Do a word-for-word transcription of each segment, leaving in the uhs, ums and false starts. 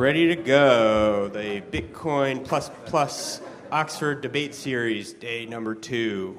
ready to go. The Bitcoin Plus Plus Oxford Debate Series, day number two.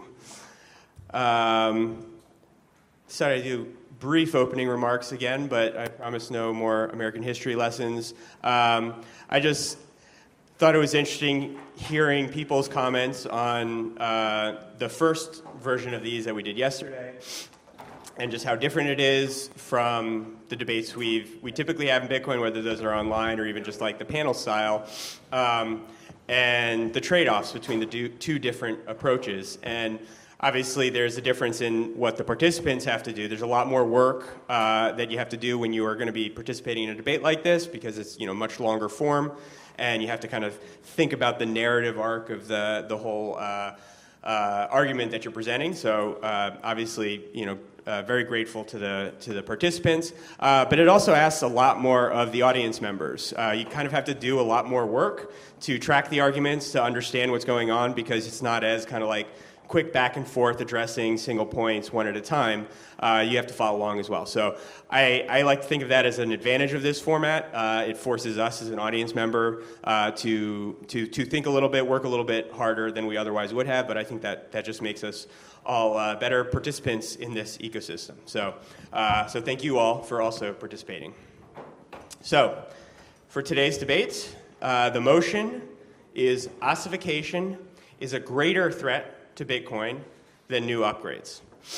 Um, decided to do brief opening remarks again, but I promise no more American history lessons. Um, I just thought it was interesting hearing people's comments on uh, the first version of these that we did yesterday, and just how different it is from the debates we've we typically have in Bitcoin, whether those are online or even just like the panel style, um, and the trade-offs between the do, two different approaches. And obviously, there's a difference in what the participants have to do. There's a lot more work uh, that you have to do when you are going to be participating in a debate like this, because it's, you know, much longer form, and you have to kind of think about the narrative arc of the the whole uh, uh, argument that you're presenting. So uh, obviously, you know. Uh, very grateful to the to the participants, uh, but it also asks a lot more of the audience members. Uh, you kind of have to do a lot more work to track the arguments, to understand what's going on, because it's not as kind of like quick back and forth addressing single points one at a time. Uh, you have to follow along as well. So I, I like to think of that as an advantage of this format. Uh, it forces us as an audience member uh, to to to think a little bit, work a little bit harder than we otherwise would have. But I think that that just makes us all uh, better participants in this ecosystem. So, uh, so thank you all for also participating. So, for today's debate, uh, the motion is ossification is a greater threat to Bitcoin than new upgrades.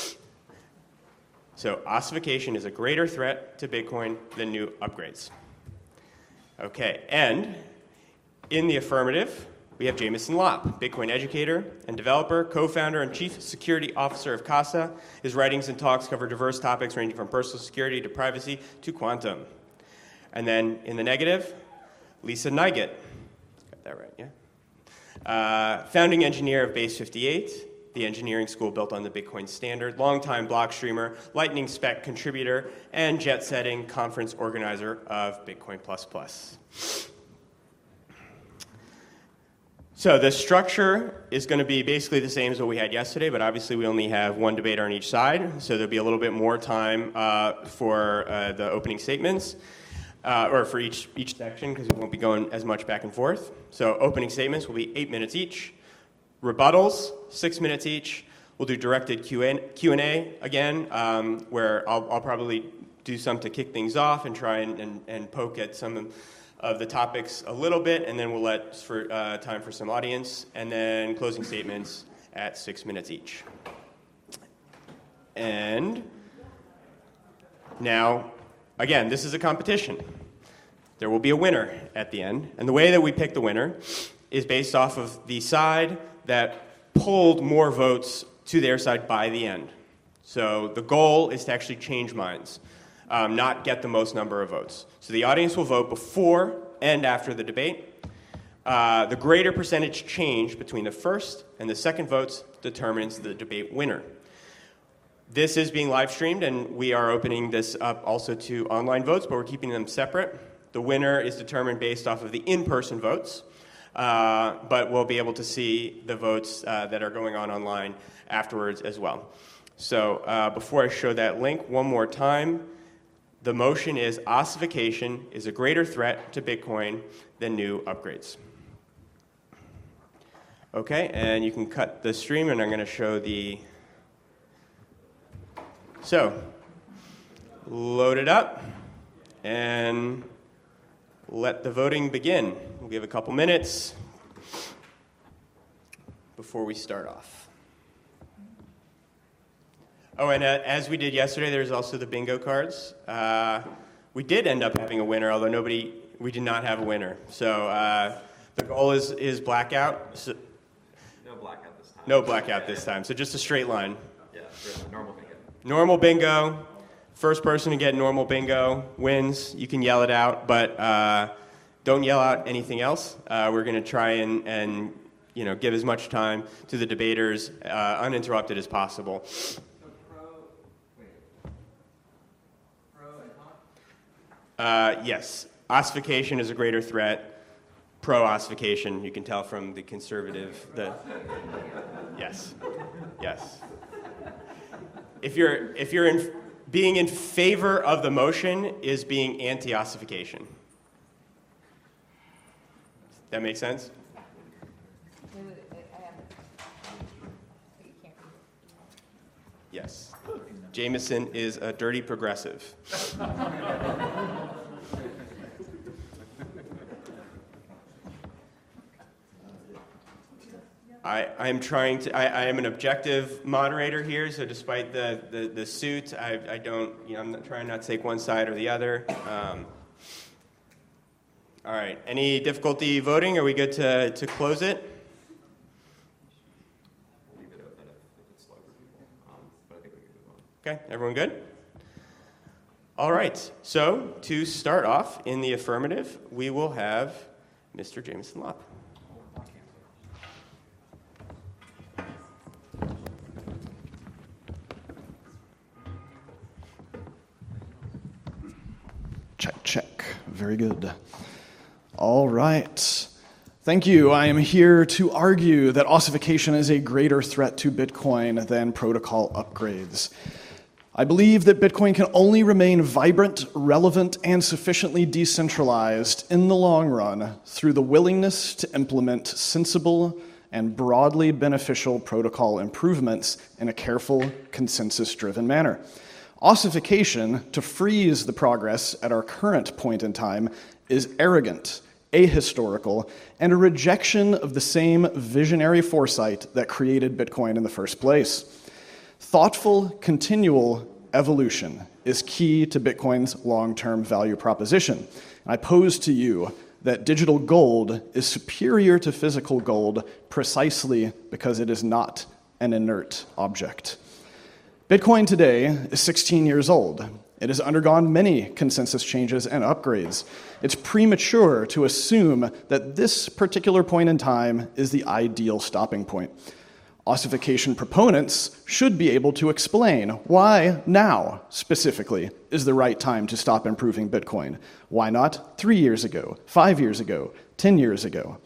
So, ossification is a greater threat to Bitcoin than new upgrades. Okay, and in the affirmative, we have Jameson Lopp, Bitcoin educator and developer, co-founder and chief security officer of Casa. His writings and talks cover diverse topics ranging from personal security to privacy to quantum. And then in the negative, Lisa Neigut. Got that right, yeah? Uh, founding engineer of Base fifty-eight, the engineering school built on the Bitcoin standard, longtime block streamer, Lightning Spec contributor, and jet-setting conference organizer of Bitcoin Plus Plus. So the structure is going to be basically the same as what we had yesterday, but obviously we only have one debater on each side, so there'll be a little bit more time uh, for uh, the opening statements, uh, or for each each section, because we won't be going as much back and forth. So opening statements will be eight minutes each. Rebuttals, six minutes each. We'll do directed Q and A again, um, where I'll, I'll probably do some to kick things off and try and, and, and poke at some of of the topics a little bit, and then we'll let for uh, time for some audience, and then closing statements at six minutes each. And now, again, this is a competition. There will be a winner at the end, and the way that we pick the winner is based off of the side that pulled more votes to their side by the end. So the goal is to actually change minds. Um, not get the most number of votes. So the audience will vote before and after the debate. Uh, the greater percentage change between the first and the second votes determines the debate winner. This is being live streamed, and we are opening this up also to online votes, but we're keeping them separate. The winner is determined based off of the in-person votes, uh, but we'll be able to see the votes uh, that are going on online afterwards as well. So uh, before I show that link one more time, the motion is ossification is a greater threat to Bitcoin than new upgrades. Okay, and you can cut the stream, and I'm going to show the... So, load it up, and let the voting begin. We'll give a couple minutes before we start off. Oh, and uh, as we did yesterday, there's also the bingo cards. Uh, we did end up having a winner, although nobody, we did not have a winner. So uh, the goal is is blackout. So, no blackout this time. No blackout this time. So just a straight line. Yeah, straight, normal bingo. Normal bingo. First person to get normal bingo wins. You can yell it out, but uh, don't yell out anything else. Uh, we're going to try and, and you know give as much time to the debaters uh, uninterrupted as possible. Uh, yes, ossification is a greater threat. Pro-ossification, you can tell from the conservative. The yes, yes. If you're if you're in being in favor of the motion is being anti-ossification. That make sense? Yes. Jameson is a dirty progressive. I, I am trying to, I, I am an objective moderator here, so despite the, the, the suit, I, I don't, you know, I'm not trying not to take one side or the other. Um, all right, any difficulty voting? Are we good to, to close it? We'll leave it open if it's slow for people, um, but I think we can move on. Okay, everyone good? All right, so to start off in the affirmative, we will have Mister Jameson Lopp. Check, check. Very good. All right. Thank you. I am here to argue that ossification is a greater threat to Bitcoin than protocol upgrades. I believe that Bitcoin can only remain vibrant, relevant, and sufficiently decentralized in the long run through the willingness to implement sensible and broadly beneficial protocol improvements in a careful, consensus-driven manner. Ossification, to freeze the progress at our current point in time, is arrogant, ahistorical, and a rejection of the same visionary foresight that created Bitcoin in the first place. Thoughtful, continual evolution is key to Bitcoin's long-term value proposition. And I pose to you that digital gold is superior to physical gold precisely because it is not an inert object. Bitcoin today is sixteen years old. It has undergone many consensus changes and upgrades. It's premature to assume that this particular point in time is the ideal stopping point. Ossification proponents should be able to explain why now, specifically, is the right time to stop improving Bitcoin. Why not three years ago, five years ago, ten years ago?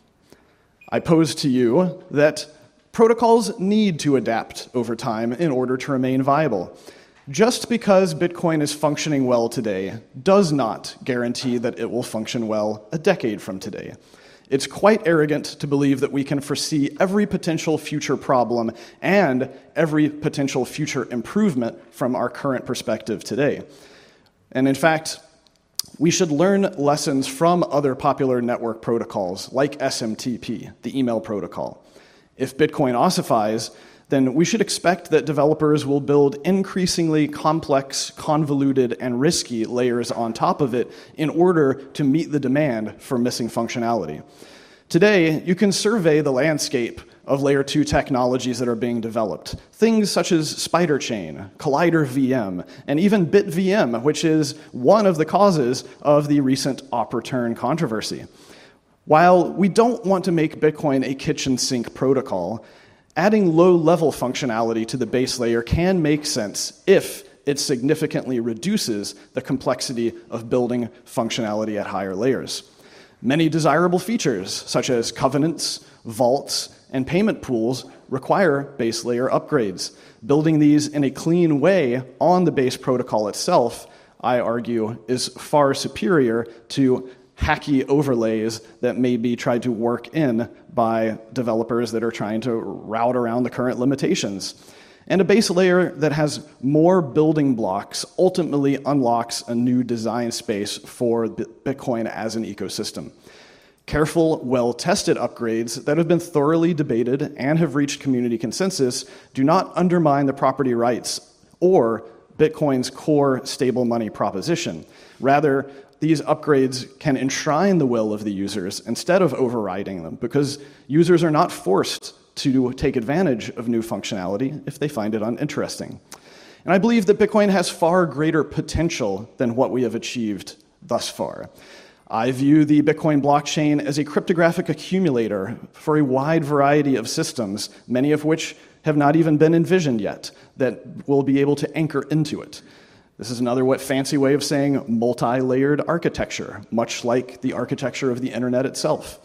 I pose to you that protocols need to adapt over time in order to remain viable. Just because Bitcoin is functioning well today does not guarantee that it will function well a decade from today. It's quite arrogant to believe that we can foresee every potential future problem and every potential future improvement from our current perspective today. And in fact, we should learn lessons from other popular network protocols like S M T P, the email protocol. If Bitcoin ossifies, then we should expect that developers will build increasingly complex, convoluted, and risky layers on top of it in order to meet the demand for missing functionality. Today, you can survey the landscape of layer two technologies that are being developed. Things such as SpiderChain, Collider V M, and even BitVM, which is one of the causes of the recent op return controversy. While we don't want to make Bitcoin a kitchen sink protocol, adding low-level functionality to the base layer can make sense if it significantly reduces the complexity of building functionality at higher layers. Many desirable features, such as covenants, vaults, and payment pools, require base layer upgrades. Building these in a clean way on the base protocol itself, I argue, is far superior to hacky overlays that may be tried to work in by developers that are trying to route around the current limitations. And a base layer that has more building blocks ultimately unlocks a new design space for Bitcoin as an ecosystem. Careful, well-tested upgrades that have been thoroughly debated and have reached community consensus do not undermine the property rights or Bitcoin's core stable money proposition. Rather, these upgrades can enshrine the will of the users instead of overriding them, because users are not forced to take advantage of new functionality if they find it uninteresting. And I believe that Bitcoin has far greater potential than what we have achieved thus far. I view the Bitcoin blockchain as a cryptographic accumulator for a wide variety of systems, many of which have not even been envisioned yet, that will be able to anchor into it. This is another what fancy way of saying multi-layered architecture, much like the architecture of the internet itself.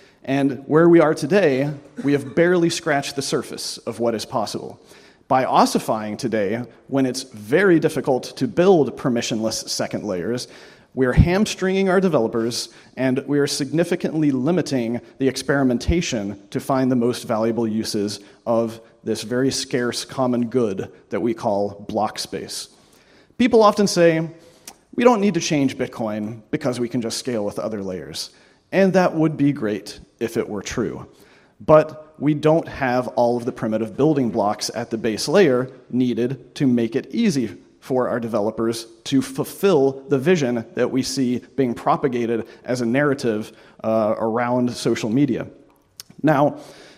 And where we are today, we have barely scratched the surface of what is possible. By ossifying today, when it's very difficult to build permissionless second layers, We are hamstringing our developers, and we are significantly limiting the experimentation to find the most valuable uses of this very scarce common good that we call block space. People often say, we don't need to change Bitcoin because we can just scale with other layers. And that would be great if it were true. But we don't have all of the primitive building blocks at the base layer needed to make it easy for our developers to fulfill the vision that we see being propagated as a narrative uh, around social media. Now,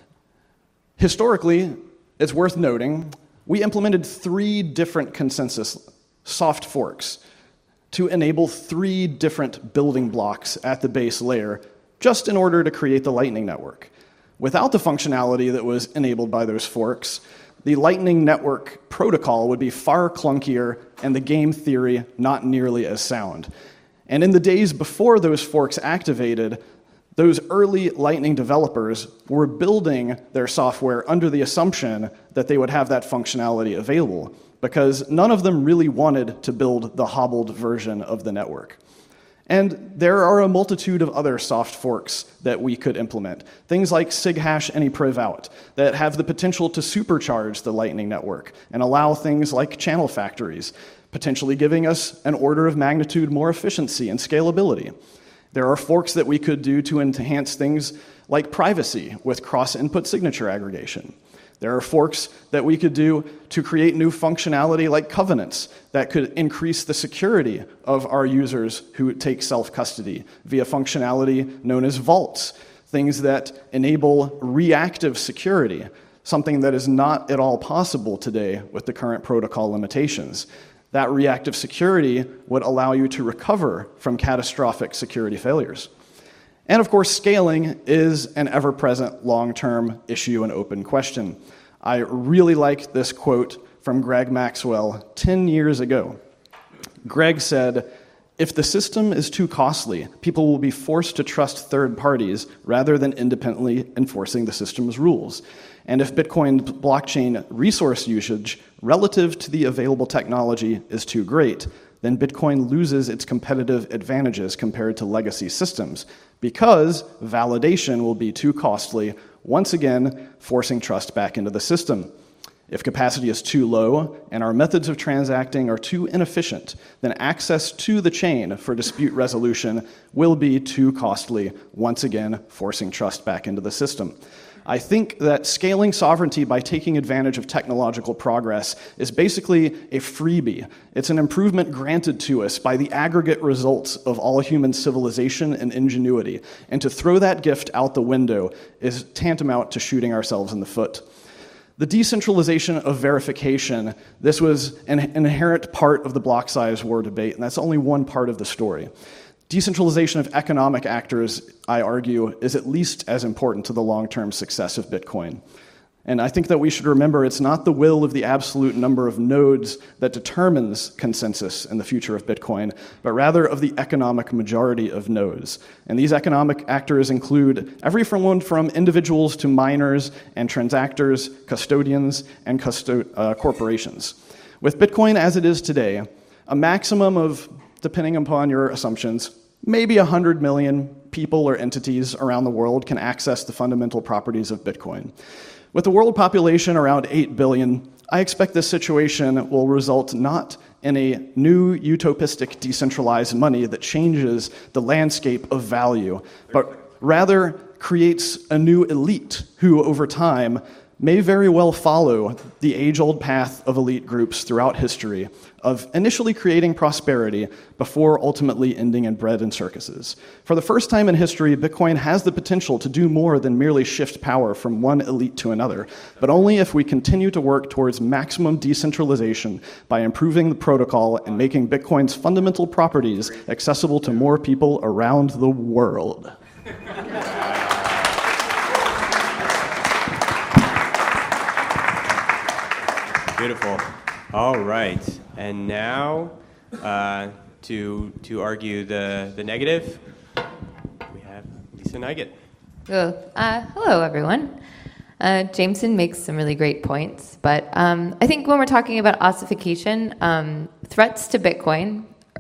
historically, it's worth noting, we implemented three different consensus soft forks to enable three different building blocks at the base layer just in order to create the Lightning Network. Without the functionality that was enabled by those forks, the Lightning Network protocol would be far clunkier and the game theory not nearly as sound. And in the days before those forks activated, those early Lightning developers were building their software under the assumption that they would have that functionality available, because none of them really wanted to build the hobbled version of the network. And there are a multitude of other soft forks that we could implement. Things like SIGHASH AnyPriv-out that have the potential to supercharge the Lightning Network and allow things like channel factories, potentially giving us an order of magnitude more efficiency and scalability. There are forks that we could do to enhance things like privacy with cross-input signature aggregation. There are forks that we could do to create new functionality like covenants that could increase the security of our users who take self-custody via functionality known as vaults, things that enable reactive security, something that is not at all possible today with the current protocol limitations. That reactive security would allow you to recover from catastrophic security failures. And of course, scaling is an ever-present long-term issue and open question. I really like this quote from Greg Maxwell ten years ago. Greg said, "If the system is too costly, people will be forced to trust third parties rather than independently enforcing the system's rules. And if Bitcoin blockchain resource usage relative to the available technology is too great, then Bitcoin loses its competitive advantages compared to legacy systems, because validation will be too costly, once again forcing trust back into the system. If capacity is too low and our methods of transacting are too inefficient, then access to the chain for dispute resolution will be too costly, once again forcing trust back into the system." I think that scaling sovereignty by taking advantage of technological progress is basically a freebie. It's an improvement granted to us by the aggregate results of all human civilization and ingenuity. And to throw that gift out the window is tantamount to shooting ourselves in the foot. The decentralization of verification, this was an inherent part of the block size war debate, and that's only one part of the story. Decentralization of economic actors, I argue, is at least as important to the long-term success of Bitcoin. And I think that we should remember it's not the will of the absolute number of nodes that determines consensus in the future of Bitcoin, but rather of the economic majority of nodes. And these economic actors include everyone from individuals to miners and transactors, custodians, and custo- uh, corporations. With Bitcoin as it is today, a maximum of, depending upon your assumptions, maybe one hundred million people or entities around the world can access the fundamental properties of Bitcoin. With the world population around eight billion, I expect this situation will result not in a new utopistic decentralized money that changes the landscape of value, but rather creates a new elite who, over time, may very well follow the age-old path of elite groups throughout history of initially creating prosperity before ultimately ending in bread and circuses. For the first time in history, Bitcoin has the potential to do more than merely shift power from one elite to another, but only if we continue to work towards maximum decentralization by improving the protocol and making Bitcoin's fundamental properties accessible to more people around the world. Beautiful. All right. And now, uh, to to argue the, the negative, we have Lisa Neiget. Oh, uh, hello, everyone. Uh, Jameson makes some really great points, but um, I think when we're talking about ossification, um, threats to Bitcoin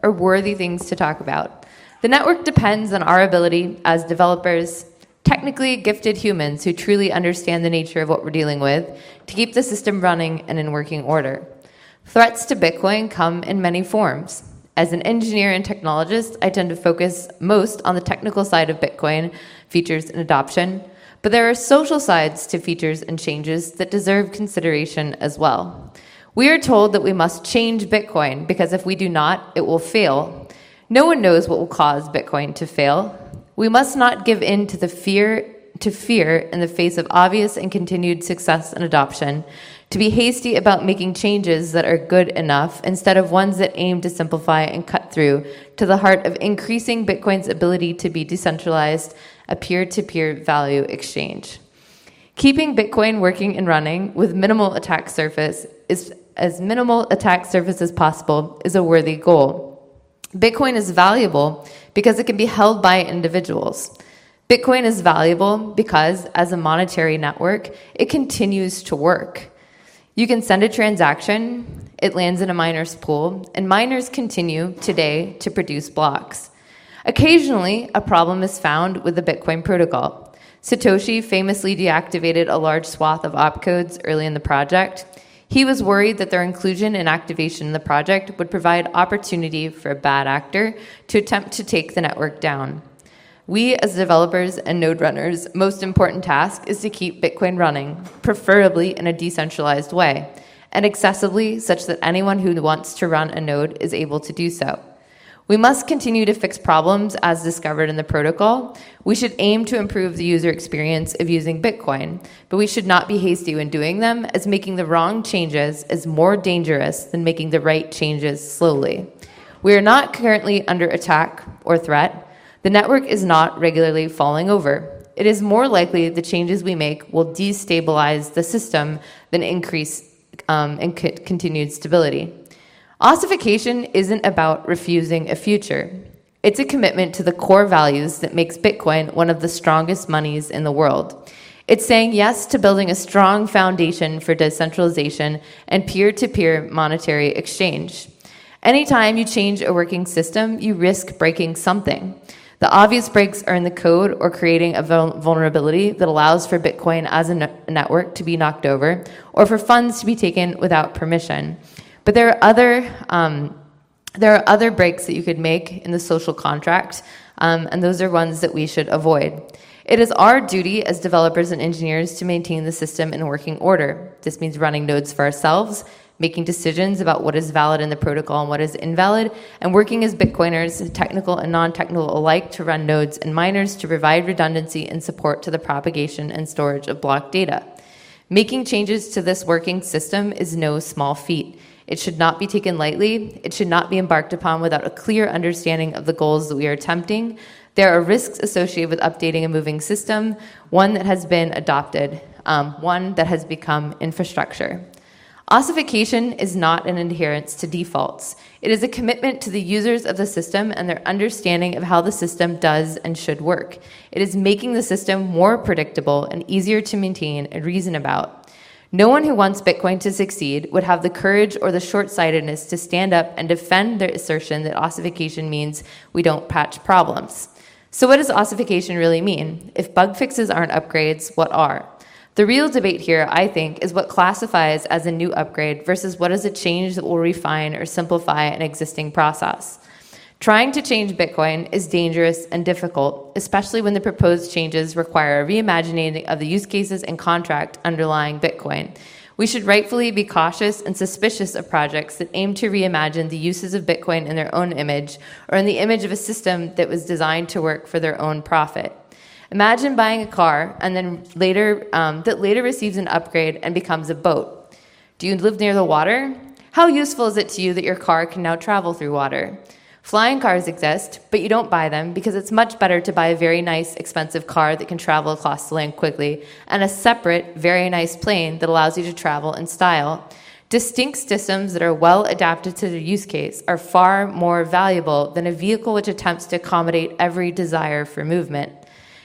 are worthy things to talk about. The network depends on our ability as developers, technically gifted humans who truly understand the nature of what we're dealing with, to keep the system running and in working order. Threats to Bitcoin come in many forms. As an engineer and technologist, I tend to focus most on the technical side of Bitcoin, features and adoption, but there are social sides to features and changes that deserve consideration as well. We are told that we must change Bitcoin because if we do not, it will fail. No one knows what will cause Bitcoin to fail. We must not give in to the fear to fear in the face of obvious and continued success and adoption, to be hasty about making changes that are good enough instead of ones that aim to simplify and cut through to the heart of increasing Bitcoin's ability to be decentralized, a peer-to-peer value exchange. Keeping Bitcoin working and running with minimal attack surface is as minimal attack surface as possible is a worthy goal. Bitcoin is valuable because it can be held by individuals. Bitcoin is valuable because, as a monetary network, it continues to work. You can send a transaction, it lands in a miner's pool, and miners continue today to produce blocks. Occasionally, a problem is found with the Bitcoin protocol. Satoshi famously deactivated a large swath of opcodes early in the project. He was worried that their inclusion and activation in the project would provide opportunity for a bad actor to attempt to take the network down. We, as developers and node runners, most important task is to keep Bitcoin running, preferably in a decentralized way, and accessibly such that anyone who wants to run a node is able to do so. We must continue to fix problems as discovered in the protocol. We should aim to improve the user experience of using Bitcoin, but we should not be hasty when doing them, as making the wrong changes is more dangerous than making the right changes slowly. We are not currently under attack or threat. The network is not regularly falling over. It is more likely the changes we make will destabilize the system than increase um, and co- continued stability. Ossification isn't about refusing a future. It's a commitment to the core values that makes Bitcoin one of the strongest monies in the world. It's saying yes to building a strong foundation for decentralization and peer-to-peer monetary exchange. Anytime you change a working system, you risk breaking something. The obvious breaks are in the code or creating a vulnerability that allows for Bitcoin as a network to be knocked over or for funds to be taken without permission. But there are other um, there are other breaks that you could make in the social contract, um, and those are ones that we should avoid. It is our duty as developers and engineers to maintain the system in working order. This means running nodes for ourselves, making decisions about what is valid in the protocol and what is invalid, and working as Bitcoiners, technical and non-technical alike, to run nodes and miners to provide redundancy and support to the propagation and storage of block data. Making changes to this working system is no small feat. It should not be taken lightly. It should not be embarked upon without a clear understanding of the goals that we are attempting. There are risks associated with updating a moving system, one that has been adopted, um, one that has become infrastructure. Ossification is not an adherence to defaults. It is a commitment to the users of the system and their understanding of how the system does and should work. It is making the system more predictable and easier to maintain and reason about. No one who wants Bitcoin to succeed would have the courage or the short-sightedness to stand up and defend their assertion that ossification means we don't patch problems. So what does ossification really mean? If bug fixes aren't upgrades, what are? The real debate here, I think, is what classifies as a new upgrade versus what is a change that will refine or simplify an existing process. Trying to change Bitcoin is dangerous and difficult, especially when the proposed changes require a reimagining of the use cases and contract underlying Bitcoin. We should rightfully be cautious and suspicious of projects that aim to reimagine the uses of Bitcoin in their own image or in the image of a system that was designed to work for their own profit. Imagine buying a car and then later um, that later receives an upgrade and becomes a boat. Do you live near the water? How useful is it to you that your car can now travel through water? Flying cars exist, but you don't buy them because it's much better to buy a very nice, expensive car that can travel across the land quickly and a separate, very nice plane that allows you to travel in style. Distinct systems that are well adapted to their use case are far more valuable than a vehicle which attempts to accommodate every desire for movement.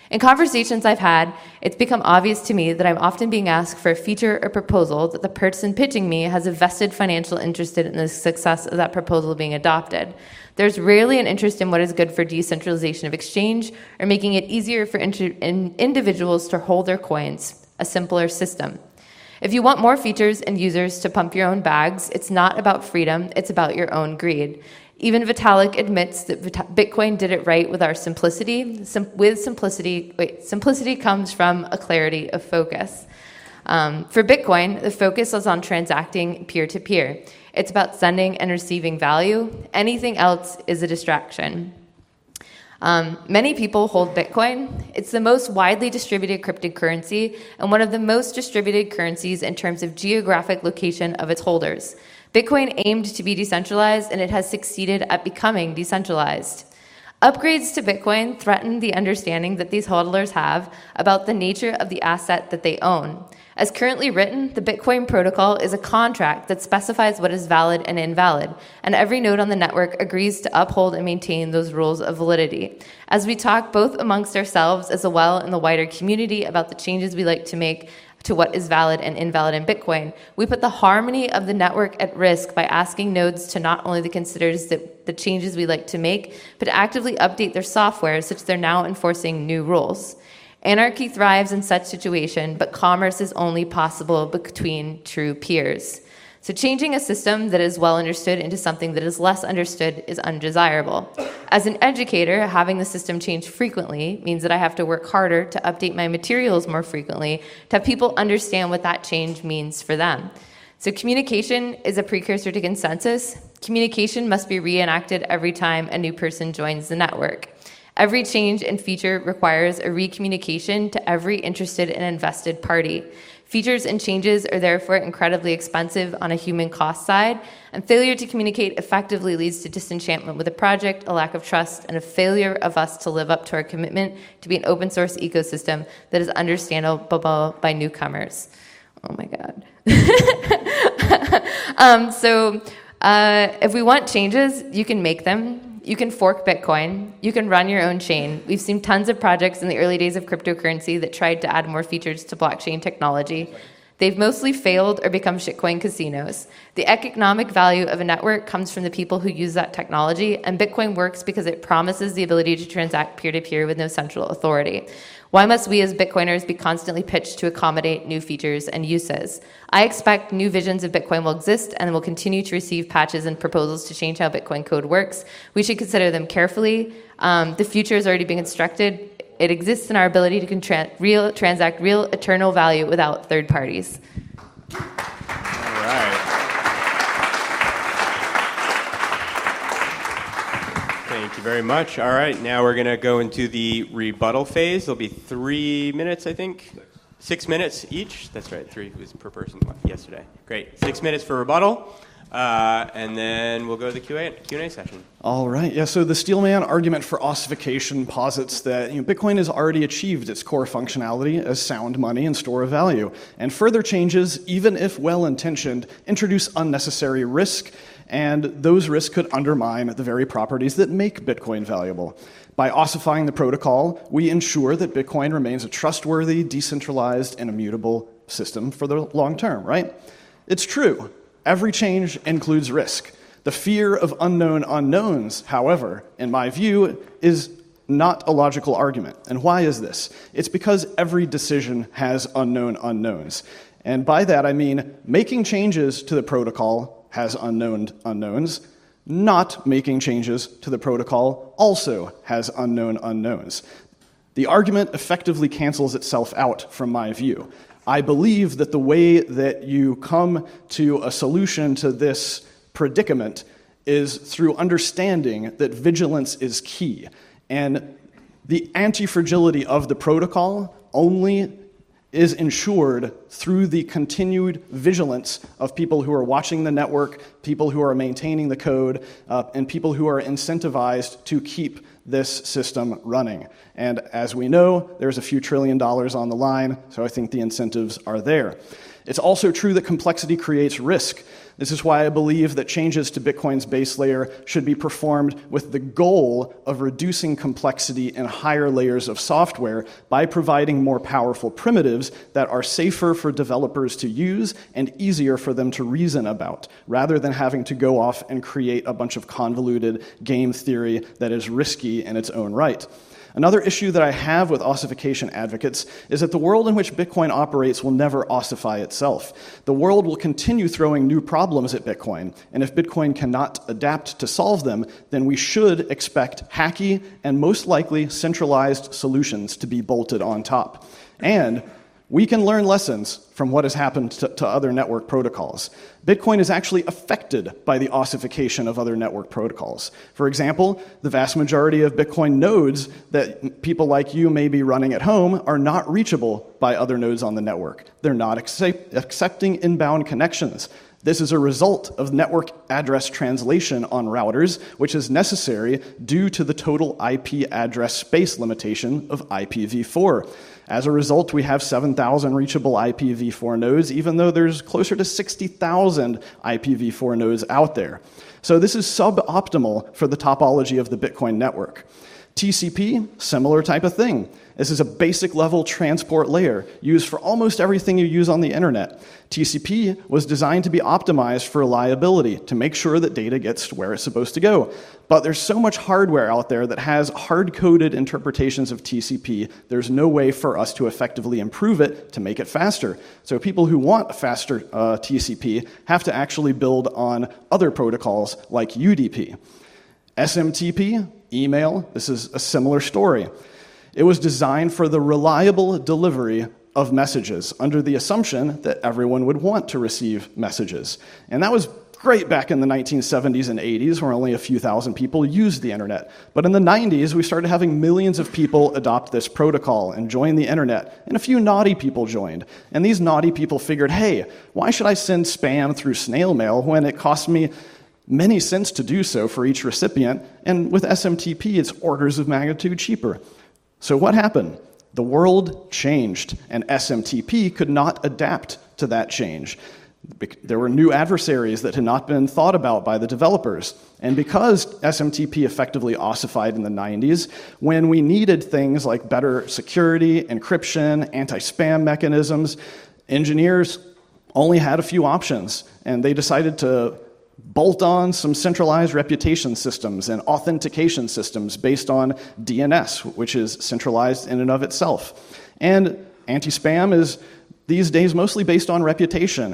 In conversations I've had, it's become obvious to me that I'm often being asked for a feature or proposal that the person pitching me has a vested financial interest in the success of that proposal being adopted. There's rarely an interest in what is good for decentralization of exchange or making it easier for inter- in individuals to hold their coins, a simpler system. If you want more features and users to pump your own bags, it's not about freedom, it's about your own greed. Even Vitalik admits that Bitcoin did it right with our simplicity. Sim- with simplicity, wait, simplicity comes from a clarity of focus. Um, for Bitcoin, the focus is on transacting peer-to-peer. It's about sending and receiving value. Anything else is a distraction. Um, many people hold Bitcoin. It's the most widely distributed cryptocurrency and one of the most distributed currencies in terms of geographic location of its holders. Bitcoin aimed to be decentralized, and it has succeeded at becoming decentralized. Upgrades to Bitcoin threaten the understanding that these hodlers have about the nature of the asset that they own. As currently written, the Bitcoin protocol is a contract that specifies what is valid and invalid, and every node on the network agrees to uphold and maintain those rules of validity. As we talk both amongst ourselves as well in the wider community about the changes we like to make to what is valid and invalid in Bitcoin, we put the harmony of the network at risk by asking nodes to not only consider the, the changes we like to make, but to actively update their software such they're now enforcing new rules. Anarchy thrives in such situation, but commerce is only possible between true peers. So changing a system that is well understood into something that is less understood is undesirable. As an educator, having the system change frequently means that I have to work harder to update my materials more frequently to have people understand what that change means for them. So communication is a precursor to consensus. Communication must be reenacted every time a new person joins the network. Every change and feature requires a recommunication to every interested and invested party. Features and changes are therefore incredibly expensive on a human cost side, and failure to communicate effectively leads to disenchantment with a project, a lack of trust, and a failure of us to live up to our commitment to be an open source ecosystem that is understandable by newcomers. Oh my God. um, so uh, if we want changes, you can make them. You can fork Bitcoin. You can run your own chain. We've seen tons of projects in the early days of cryptocurrency that tried to add more features to blockchain technology. They've mostly failed or become shitcoin casinos. The economic value of a network comes from the people who use that technology, and Bitcoin works because it promises the ability to transact peer-to-peer with no central authority. Why must we as Bitcoiners be constantly pitched to accommodate new features and uses? I expect new visions of Bitcoin will exist and will continue to receive patches and proposals to change how Bitcoin code works. We should consider them carefully. Um, the future is already being constructed. It exists in our ability to contra- real, transact real eternal value without third parties. All right. Thank you very much. All right, now we're going to go into the rebuttal phase. There'll be three minutes, I think. Six, Six minutes each. That's right, three was per person yesterday. Great. Six minutes for rebuttal. Uh, and then we'll go to the Q and A session. All right. Yeah, so the Steelman argument for ossification posits that you know, Bitcoin has already achieved its core functionality as sound money and store of value. And further changes, even if well-intentioned, introduce unnecessary risk, and those risks could undermine the very properties that make Bitcoin valuable. By ossifying the protocol, we ensure that Bitcoin remains a trustworthy, decentralized, and immutable system for the long term, right? It's true. Every change includes risk. The fear of unknown unknowns, however, in my view, is not a logical argument. And why is this? It's because every decision has unknown unknowns. And by that I mean making changes to the protocol has unknown unknowns. Not making changes to the protocol also has unknown unknowns. The argument effectively cancels itself out from my view. I believe that the way that you come to a solution to this predicament is through understanding that vigilance is key. And the anti-fragility of the protocol only is ensured through the continued vigilance of people who are watching the network, people who are maintaining the code, uh, and people who are incentivized to keep this system running. And as we know, there's a few trillion dollars on the line, so I think the incentives are there. It's also true that complexity creates risk. This is why I believe that changes to Bitcoin's base layer should be performed with the goal of reducing complexity in higher layers of software by providing more powerful primitives that are safer for developers to use and easier for them to reason about, rather than having to go off and create a bunch of convoluted game theory that is risky in its own right. Another issue that I have with ossification advocates is that the world in which Bitcoin operates will never ossify itself. The world will continue throwing new problems at Bitcoin, and if Bitcoin cannot adapt to solve them, then we should expect hacky and most likely centralized solutions to be bolted on top. And we can learn lessons from what has happened to, to other network protocols. Bitcoin is actually affected by the ossification of other network protocols. For example, the vast majority of Bitcoin nodes that people like you may be running at home are not reachable by other nodes on the network. They're not accept- accepting inbound connections. This is a result of network address translation on routers, which is necessary due to the total I P address space limitation of I P v four. As a result, we have seven thousand reachable I P v four nodes, even though there's closer to sixty thousand I P v four nodes out there. So this is suboptimal for the topology of the Bitcoin network. T C P, similar type of thing. This is a basic level transport layer used for almost everything you use on the internet. T C P was designed to be optimized for reliability, to make sure that data gets where it's supposed to go. But there's so much hardware out there that has hard-coded interpretations of T C P, there's no way for us to effectively improve it to make it faster. So people who want a faster uh, T C P have to actually build on other protocols like U D P. S M T P, email, this is a similar story. It was designed for the reliable delivery of messages under the assumption that everyone would want to receive messages. And that was great back in the nineteen seventies and eighties, where only a few thousand people used the internet. But in the nineties, we started having millions of people adopt this protocol and join the internet, and a few naughty people joined. And these naughty people figured, hey, why should I send spam through snail mail when it costs me many cents to do so for each recipient, and with S M T P, it's orders of magnitude cheaper. So what happened? The world changed, and S M T P could not adapt to that change. There were new adversaries that had not been thought about by the developers. And because S M T P effectively ossified in the nineties, when we needed things like better security, encryption, anti-spam mechanisms, engineers only had a few options, and they decided to bolt on some centralized reputation systems and authentication systems based on D N S, which is centralized in and of itself. And anti-spam is these days mostly based on reputation.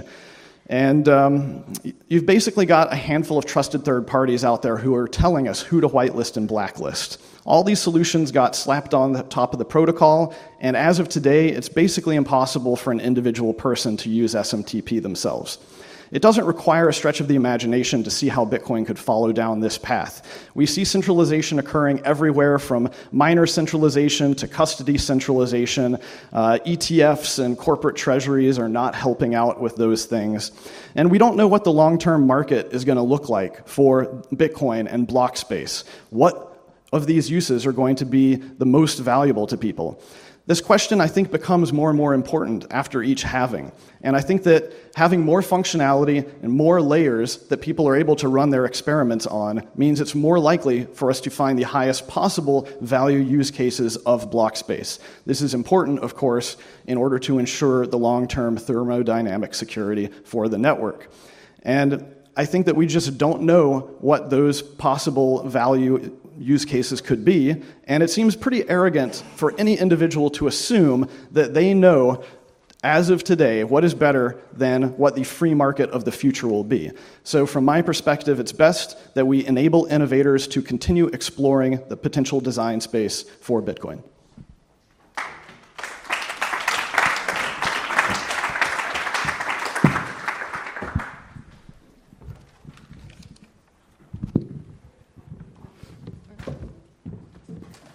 And um, you've basically got a handful of trusted third parties out there who are telling us who to whitelist and blacklist. All these solutions got slapped on the top of the protocol, and as of today, it's basically impossible for an individual person to use S M T P themselves. It doesn't require a stretch of the imagination to see how Bitcoin could follow down this path. We see centralization occurring everywhere, from minor centralization to custody centralization. Uh, E T Fs and corporate treasuries are not helping out with those things. And we don't know what the long-term market is going to look like for Bitcoin and block space. What of these uses are going to be the most valuable to people? This question, I think, becomes more and more important after each halving. And I think that having more functionality and more layers that people are able to run their experiments on means it's more likely for us to find the highest possible value use cases of block space. This is important, of course, in order to ensure the long-term thermodynamic security for the network. And I think that we just don't know what those possible value use cases could be, and it seems pretty arrogant for any individual to assume that they know, as of today, what is better than what the free market of the future will be. So from my perspective, it's best that we enable innovators to continue exploring the potential design space for Bitcoin.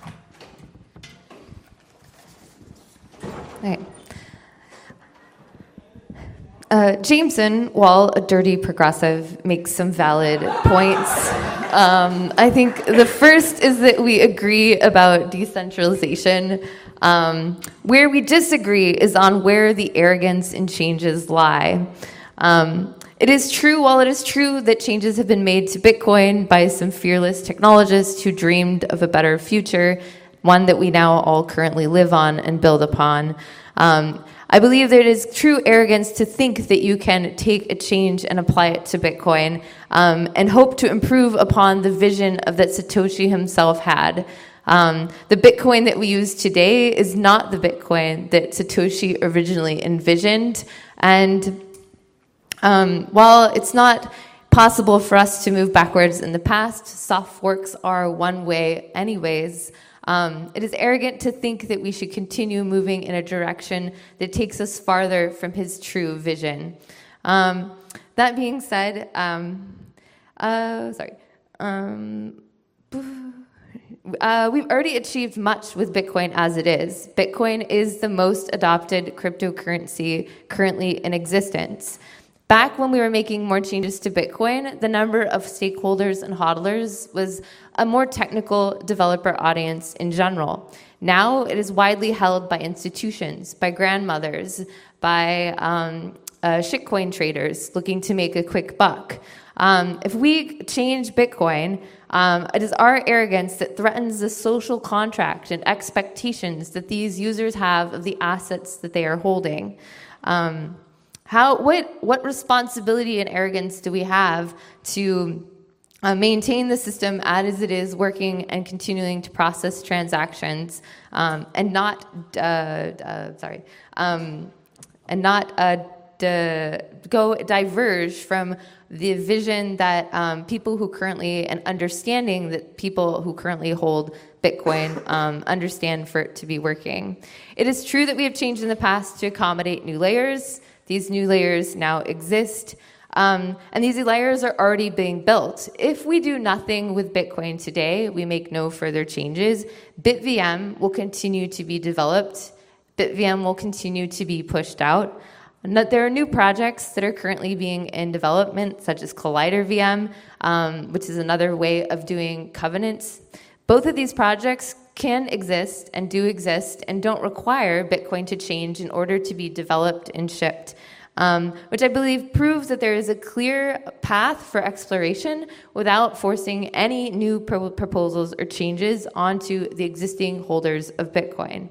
Okay. Uh, Jameson, while a dirty progressive, makes some valid points. Um, I think the first is that we agree about decentralization. Um, where we disagree is on where the arrogance in changes lie. Um, it is true, while it is true that changes have been made to Bitcoin by some fearless technologists who dreamed of a better future, one that we now all currently live on and build upon. Um, I believe that it is true arrogance to think that you can take a change and apply it to Bitcoin um, and hope to improve upon the vision of that Satoshi himself had. Um, the Bitcoin that we use today is not the Bitcoin that Satoshi originally envisioned. And um, while it's not possible for us to move backwards in the past, soft forks are one way anyways. Um, it is arrogant to think that we should continue moving in a direction that takes us farther from his true vision. Um, that being said, um, uh, sorry, um, uh, we've already achieved much with Bitcoin as it is. Bitcoin is the most adopted cryptocurrency currently in existence. Back when we were making more changes to Bitcoin, the number of stakeholders and hodlers was a more technical developer audience in general. Now it is widely held by institutions, by grandmothers, by um, uh, shitcoin traders looking to make a quick buck. Um, if we change Bitcoin, um, it is our arrogance that threatens the social contract and expectations that these users have of the assets that they are holding. Um, How, what, what responsibility and arrogance do we have to uh, maintain the system as it is working and continuing to process transactions um, and not, uh, uh, sorry, um, and not uh, d- go diverge from the vision that um, people who currently, and understanding that people who currently hold Bitcoin um, understand for it to be working. It is true that we have changed in the past to accommodate new layers. These new layers now exist, um, and these layers are already being built. If we do nothing with Bitcoin today, we make no further changes, BitVM will continue to be developed, BitVM will continue to be pushed out. There are new projects that are currently being in development, such as Collider V M, um, which is another way of doing covenants. Both of these projects can exist and do exist and don't require Bitcoin to change in order to be developed and shipped, um, which I believe proves that there is a clear path for exploration without forcing any new pro- proposals or changes onto the existing holders of Bitcoin.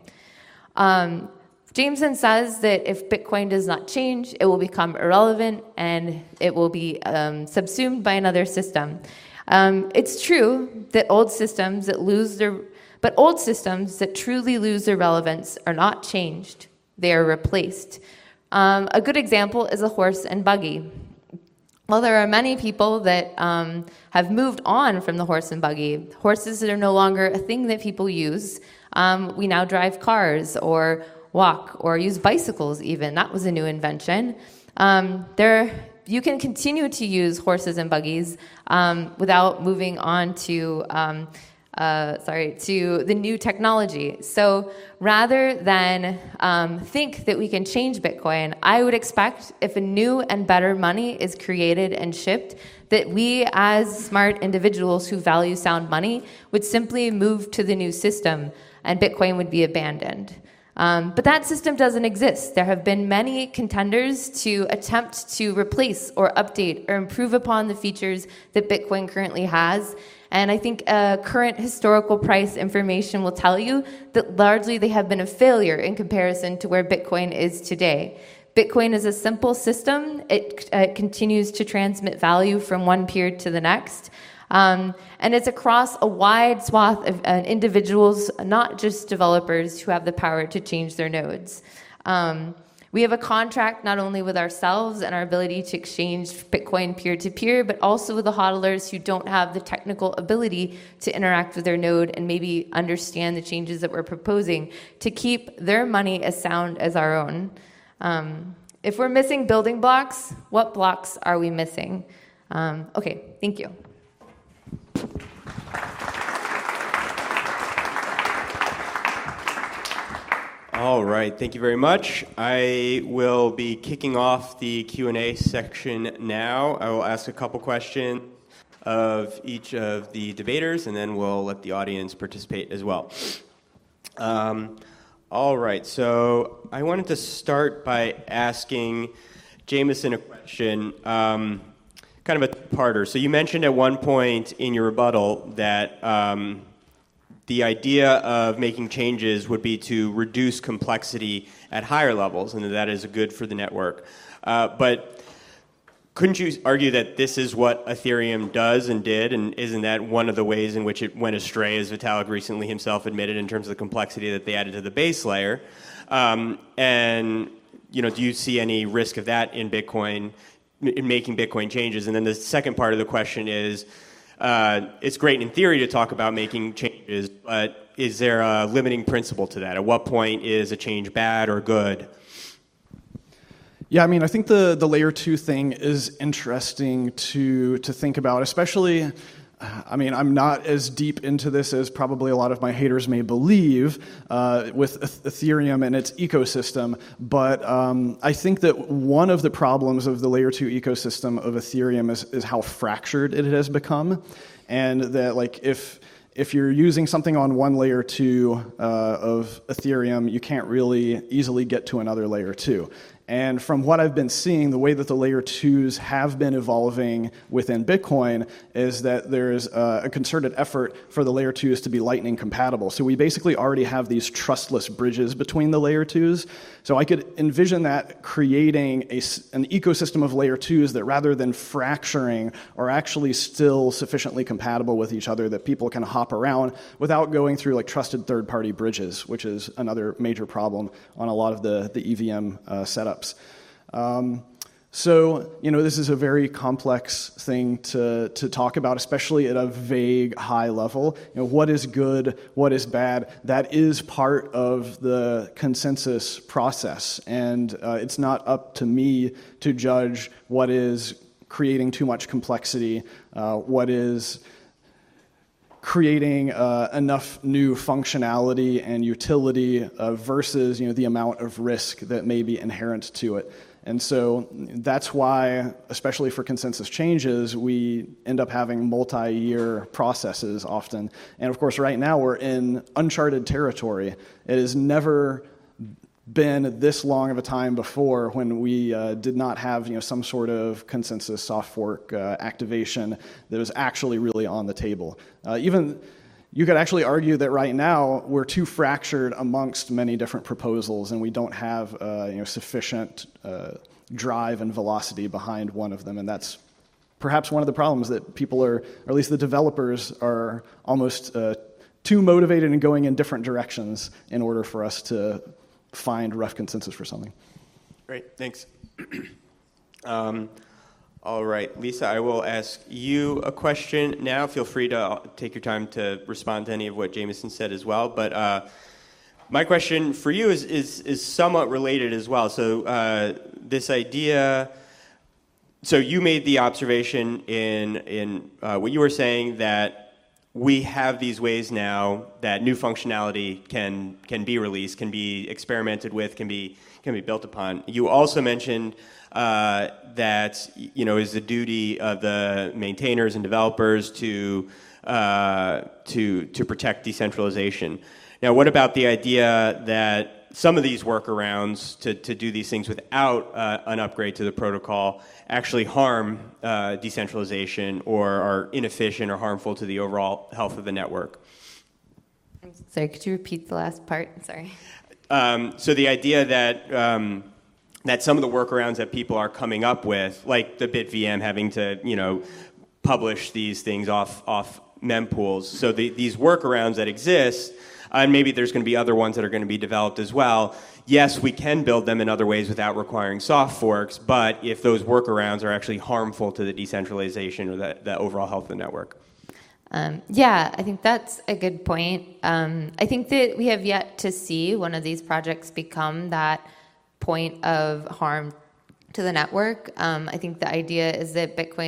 Um, Jameson says that if Bitcoin does not change, it will become irrelevant and it will be um, subsumed by another system. Um, it's true that old systems that lose their But old systems that truly lose their relevance are not changed. They are replaced. Um, a good example is a horse and buggy. While there are many people that um, have moved on from the horse and buggy, horses that are no longer a thing that people use, um, we now drive cars or walk or use bicycles even. That was a new invention. Um, there, you can continue to use horses and buggies um, without moving on to... Um, Uh, sorry, to the new technology. So rather than um, think that we can change Bitcoin, I would expect if a new and better money is created and shipped, that we as smart individuals who value sound money would simply move to the new system and Bitcoin would be abandoned. Um, but that system doesn't exist. There have been many contenders to attempt to replace or update or improve upon the features that Bitcoin currently has. And I think uh, current historical price information will tell you that largely they have been a failure in comparison to where Bitcoin is today. Bitcoin is a simple system. It uh, continues to transmit value from one period to the next. Um, and it's across a wide swath of uh, individuals, not just developers, who have the power to change their nodes. Um, We have a contract not only with ourselves and our ability to exchange Bitcoin peer-to-peer, but also with the hodlers who don't have the technical ability to interact with their node and maybe understand the changes that we're proposing to keep their money as sound as our own. Um, if we're missing building blocks, what blocks are we missing? Um, okay, thank you. All right, thank you very much. I will be kicking off the Q and A section now. I will ask a couple questions of each of the debaters, and then we'll let the audience participate as well. Um, all right, so I wanted to start by asking Jameson a question, um, kind of a two-parter. So you mentioned at one point in your rebuttal that um, the idea of making changes would be to reduce complexity at higher levels, and that that is good for the network. Uh, but couldn't you argue that this is what Ethereum does and did, and isn't that one of the ways in which it went astray, as Vitalik recently himself admitted, in terms of the complexity that they added to the base layer? Um, and you know, do you see any risk of that in Bitcoin, in making Bitcoin changes? And then the second part of the question is, Uh, it's great in theory to talk about making changes, but is there a limiting principle to that? At what point is a change bad or good? Yeah, I mean, I think the, the layer two thing is interesting to to think about, especially, I mean, I'm not as deep into this as probably a lot of my haters may believe uh, with Ethereum and its ecosystem, but um, I think that one of the problems of the layer two ecosystem of Ethereum is, is how fractured it has become, and that like if if you're using something on one layer two uh, of Ethereum, you can't really easily get to another layer two. And from what I've been seeing, the way that the layer twos have been evolving within Bitcoin is that there's a, a concerted effort for the layer twos to be Lightning compatible. So we basically already have these trustless bridges between the layer twos. So I could envision that creating a, an ecosystem of layer twos that, rather than fracturing, are actually still sufficiently compatible with each other that people can hop around without going through like trusted third-party bridges, which is another major problem on a lot of the, the E V M uh, setups. Um, so, you know, this is a very complex thing to, to talk about, especially at a vague high level. You know, what is good, what is bad? That is part of the consensus process, and uh, it's not up to me to judge what is creating too much complexity, uh, what is creating uh, enough new functionality and utility uh, versus, you know, the amount of risk that may be inherent to it. And so that's why, especially for consensus changes, we end up having multi-year processes often. And of course, right now we're in uncharted territory. It has never been this long of a time before when we uh, did not have, you know, some sort of consensus soft fork uh, activation that was actually really on the table. Uh, even you could actually argue that right now we're too fractured amongst many different proposals, and we don't have uh, you know, sufficient uh, drive and velocity behind one of them, and that's perhaps one of the problems, that people are, or at least the developers, are almost uh, too motivated and going in different directions in order for us to find rough consensus for something. Great, thanks. um, all right, Lisa, I will ask you a question now. Feel free to take your time to respond to any of what Jameson said as well. But uh, my question for you is, is, is somewhat related as well. So uh, this idea, so you made the observation in, in uh, what you were saying, that we have these ways now that new functionality can can be released, can be experimented with, can be can be built upon. You also mentioned uh, that, you know, is the duty of the maintainers and developers to uh, to to protect decentralization. Now, what about the idea that some of these workarounds to, to do these things without uh, an upgrade to the protocol actually harm uh, decentralization, or are inefficient or harmful to the overall health of the network? I'm sorry, could you repeat the last part? Sorry. Um, so the idea that um, that some of the workarounds that people are coming up with, like the BitVM having to, you know, publish these things off off mempools, so the, these workarounds that exist, and maybe there's going to be other ones that are going to be developed as well. Yes, we can build them in other ways without requiring soft forks, but if those workarounds are actually harmful to the decentralization or the, the overall health of the network. Um, yeah, I think that's a good point. Um, I think that we have yet to see one of these projects become that point of harm to the network. Um, I think the idea is that Bitcoin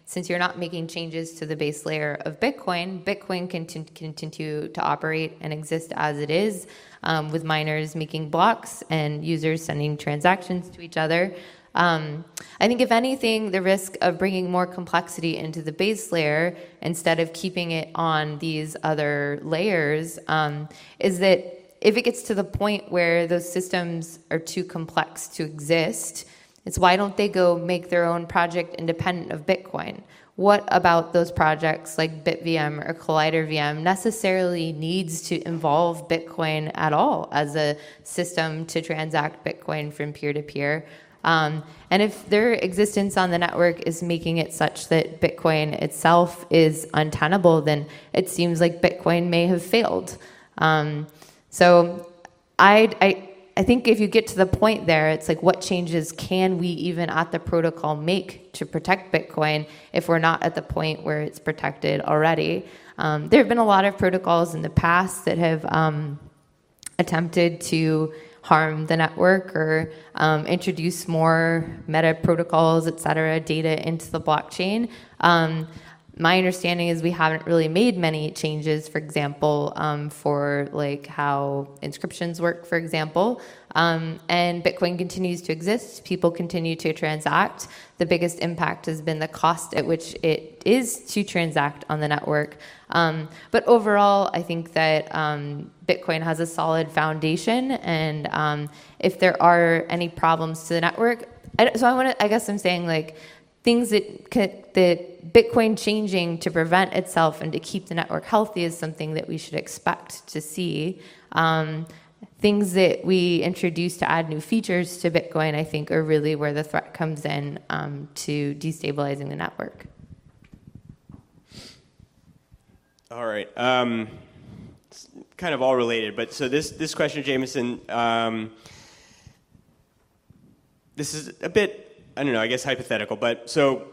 since you're not making changes to the base layer of Bitcoin, Bitcoin can t- continue to operate and exist as it is, um, with miners making blocks and users sending transactions to each other. Um, I think, if anything, the risk of bringing more complexity into the base layer instead of keeping it on these other layers um, is that if it gets to the point where those systems are too complex to exist, it's why don't they go make their own project independent of Bitcoin? What about those projects like BitVM or Collider V M necessarily needs to involve Bitcoin at all as a system to transact Bitcoin from peer-to-peer? Um, and if their existence on the network is making it such that Bitcoin itself is untenable, then it seems like Bitcoin may have failed. Um, so I, I, I think if you get to the point there, it's like, what changes can we even at the protocol make to protect Bitcoin if we're not at the point where it's protected already? Um, there have been a lot of protocols in the past that have um, attempted to harm the network or um, introduce more meta protocols, et cetera, data into the blockchain. Um, my understanding is we haven't really made many changes, for example, um, for like how inscriptions work, for example. Um, and Bitcoin continues to exist. People continue to transact. The biggest impact has been the cost at which it is to transact on the network. Um, but overall, I think that um, Bitcoin has a solid foundation, and um, if there are any problems to the network, I, so I want to. I guess I'm saying like things that could, that Bitcoin changing to prevent itself and to keep the network healthy is something that we should expect to see. Um, things that we introduce to add new features to Bitcoin, I think, are really where the threat comes in um, to destabilizing the network. All right. Um, it's kind of all related, but so this, this question, Jameson, um, this is a bit, I don't know, I guess hypothetical, but so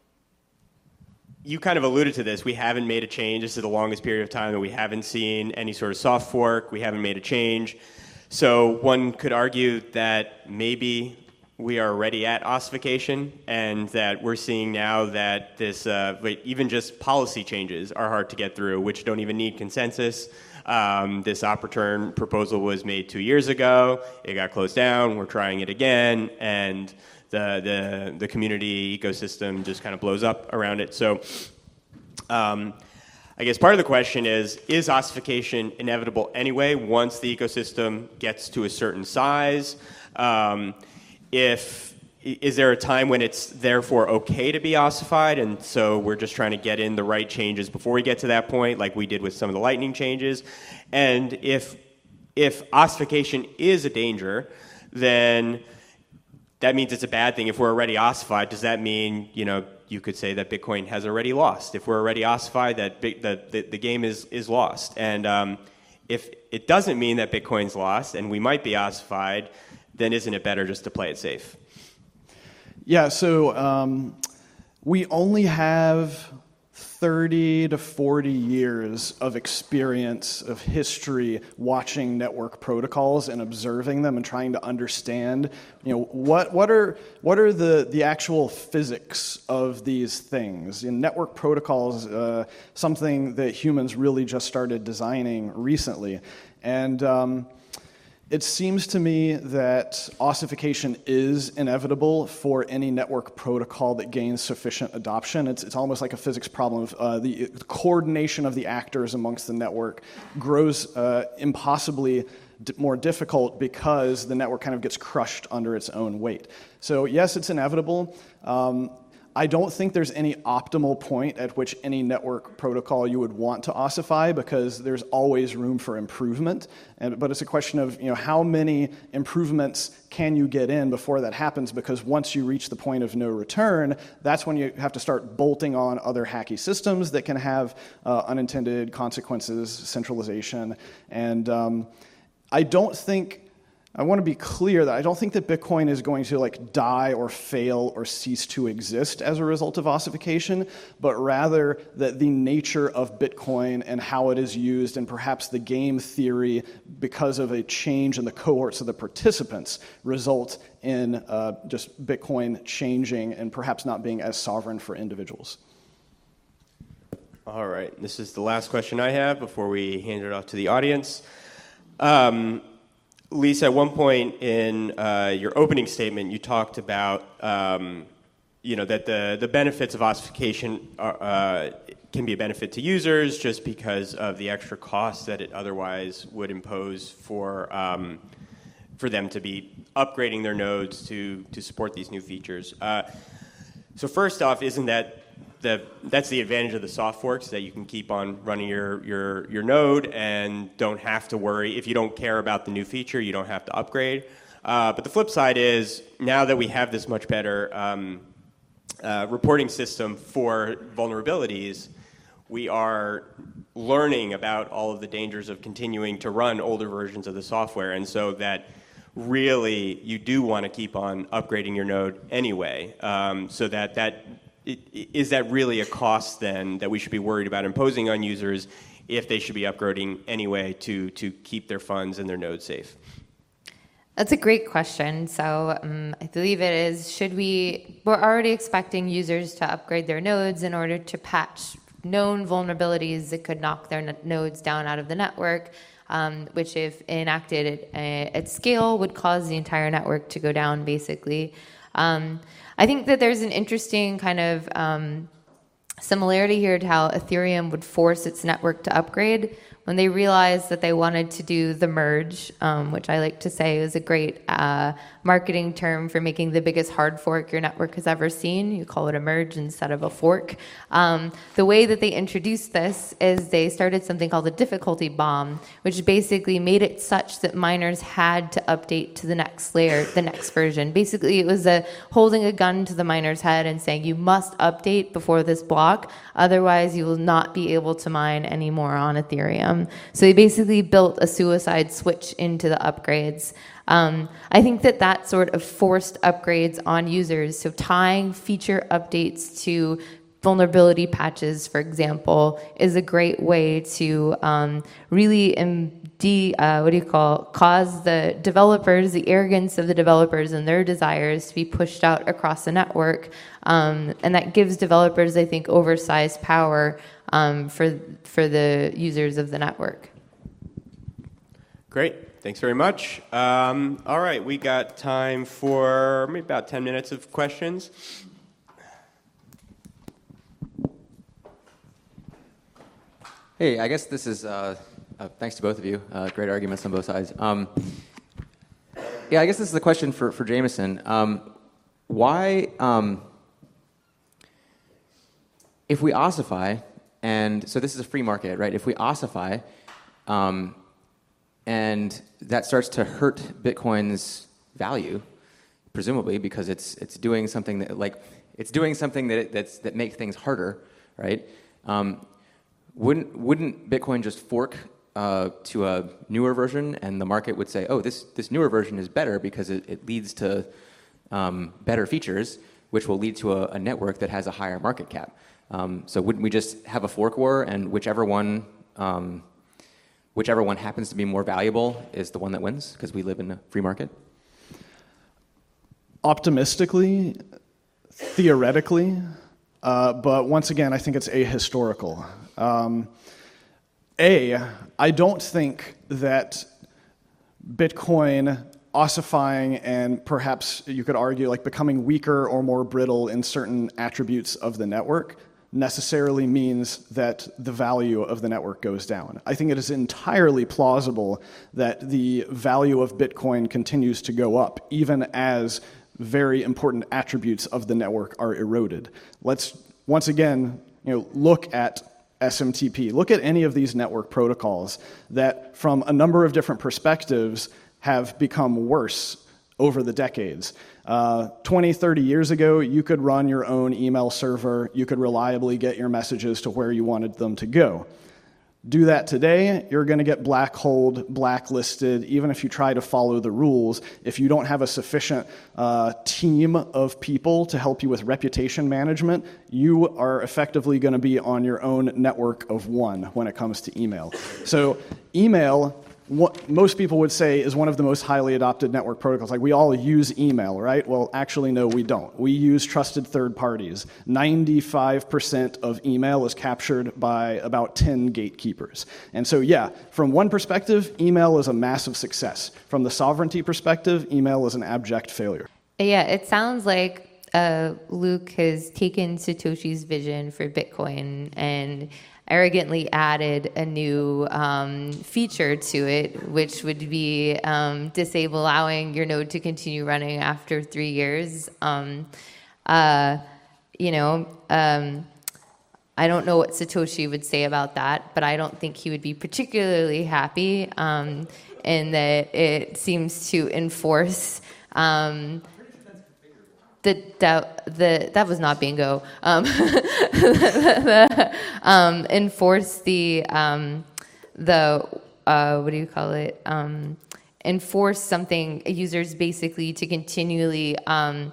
you kind of alluded to this. We haven't made a change. This is the longest period of time that we haven't seen any sort of soft fork. We haven't made a change. So one could argue that maybe we are already at ossification, and that we're seeing now that this, uh, even just policy changes are hard to get through, which don't even need consensus. Um, this op return proposal was made two years ago. It got closed down. We're trying it again, and the the, the community ecosystem just kind of blows up around it. So um, I guess part of the question is, is ossification inevitable anyway once the ecosystem gets to a certain size? Um, If is there a time when it's therefore okay to be ossified, and so we're just trying to get in the right changes before we get to that point, like we did with some of the Lightning changes? And if if ossification is a danger, then that means it's a bad thing. If we're already ossified, does that mean, you know, you could say that Bitcoin has already lost? If we're already ossified, that big, the, the the game is is lost. And um, if it doesn't mean that Bitcoin's lost and we might be ossified, then isn't it better just to play it safe? Yeah, so um, we only have thirty to forty years of experience, of history, watching network protocols and observing them and trying to understand, you know, what what are what are the, the actual physics of these things. In network protocols, uh, something that humans really just started designing recently. And um, it seems to me that ossification is inevitable for any network protocol that gains sufficient adoption. It's, it's almost like a physics problem. Uh, the coordination of the actors amongst the network grows uh, impossibly d- more difficult because the network kind of gets crushed under its own weight. So yes, it's inevitable. Um, I don't think there's any optimal point at which any network protocol you would want to ossify, because there's always room for improvement. And, but it's a question of, you know, how many improvements can you get in before that happens? Because once you reach the point of no return, that's when you have to start bolting on other hacky systems that can have uh, unintended consequences, centralization. And um, I don't think... I want to be clear that I don't think that Bitcoin is going to like die or fail or cease to exist as a result of ossification, but rather that the nature of Bitcoin and how it is used, and perhaps the game theory, because of a change in the cohorts of the participants, result in uh, just Bitcoin changing and perhaps not being as sovereign for individuals. All right. This is the last question I have before we hand it off to the audience. Um, Lisa, at one point in uh, your opening statement, you talked about um, you know, that the, the benefits of ossification are, uh, can be a benefit to users just because of the extra costs that it otherwise would impose for um, for them to be upgrading their nodes to to support these new features. Uh, so first off, isn't that the that's the advantage of the soft forks, that you can keep on running your your your node and don't have to worry if you don't care about the new feature, you don't have to upgrade. Uh, but the flip side is, now that we have this much better um, uh, reporting system for vulnerabilities, we are learning about all of the dangers of continuing to run older versions of the software, and so that really you do want to keep on upgrading your node anyway. Um, so that that it, is that really a cost then that we should be worried about imposing on users if they should be upgrading anyway to to keep their funds and their node safe? That's a great question. So um, I believe it is, should we, we're already expecting users to upgrade their nodes in order to patch known vulnerabilities that could knock their n- nodes down out of the network, um, which if enacted at, at scale would cause the entire network to go down, basically. Um, I think that there's an interesting kind of um, similarity here to how Ethereum would force its network to upgrade when they realized that they wanted to do the merge, um, which I like to say is a great uh, marketing term for making the biggest hard fork your network has ever seen. You call it a merge instead of a fork. Um, the way that they introduced this is they started something called a difficulty bomb, which basically made it such that miners had to update to the next layer, the next version. Basically, it was a holding a gun to the miner's head and saying, you must update before this block, otherwise you will not be able to mine anymore on Ethereum. So they basically built a suicide switch into the upgrades. Um, I think that that sort of forced upgrades on users, so tying feature updates to vulnerability patches, for example, is a great way to um, really um, de, uh, what do you call, cause the developers, the arrogance of the developers and their desires to be pushed out across the network. Um, and that gives developers, I think, oversized power um, for, for the users of the network. Great. Thanks very much. Um, all right, we got time for maybe about ten minutes of questions. Hey, I guess this is, uh, uh, thanks to both of you. Uh, great arguments on both sides. Um, yeah, I guess this is a question for, for Jameson. Um, why, um, if we ossify, and so this is a free market, right? If we ossify, um, and that starts to hurt Bitcoin's value, presumably because it's it's doing something that like it's doing something that it, that's that makes things harder, right? Um, wouldn't wouldn't Bitcoin just fork uh, to a newer version, and the market would say, oh, this this newer version is better because it, it leads to um, better features, which will lead to a, a network that has a higher market cap. Um, so wouldn't we just have a fork war, and whichever one um, whichever one happens to be more valuable is the one that wins, because we live in a free market? Optimistically, theoretically, uh, but once again, I think it's ahistorical. Um, A, I don't think that Bitcoin ossifying and perhaps you could argue like becoming weaker or more brittle in certain attributes of the network necessarily means that the value of the network goes down. I think it is entirely plausible that the value of Bitcoin continues to go up, even as very important attributes of the network are eroded. Let's once again, you know, look at S M T P. Look at any of these network protocols that, from a number of different perspectives, have become worse over the decades. Uh, twenty, thirty years ago, you could run your own email server. You could reliably get your messages to where you wanted them to go. Do that today, you're going to get black-holed, blacklisted, even if you try to follow the rules. If you don't have a sufficient uh, team of people to help you with reputation management, you are effectively going to be on your own network of one when it comes to email. So email what most people would say is one of the most highly adopted network protocols. Like, we all use email, right? Well, actually, no, we don't. We use trusted third parties. ninety-five percent of email is captured by about ten gatekeepers. And so, yeah, from one perspective, email is a massive success. From the sovereignty perspective, email is an abject failure. Yeah, it sounds like uh, Luke has taken Satoshi's vision for Bitcoin and arrogantly added a new um, feature to it, which would be um, disable allowing your node to continue running after three years. Um, uh, you know, um, I don't know what Satoshi would say about that, but I don't think he would be particularly happy um, in that it seems to enforce um, The, that, the, that was not bingo. Um, the, um, enforce the, um, the uh, what do you call it? Um, enforce something, users basically to continually um,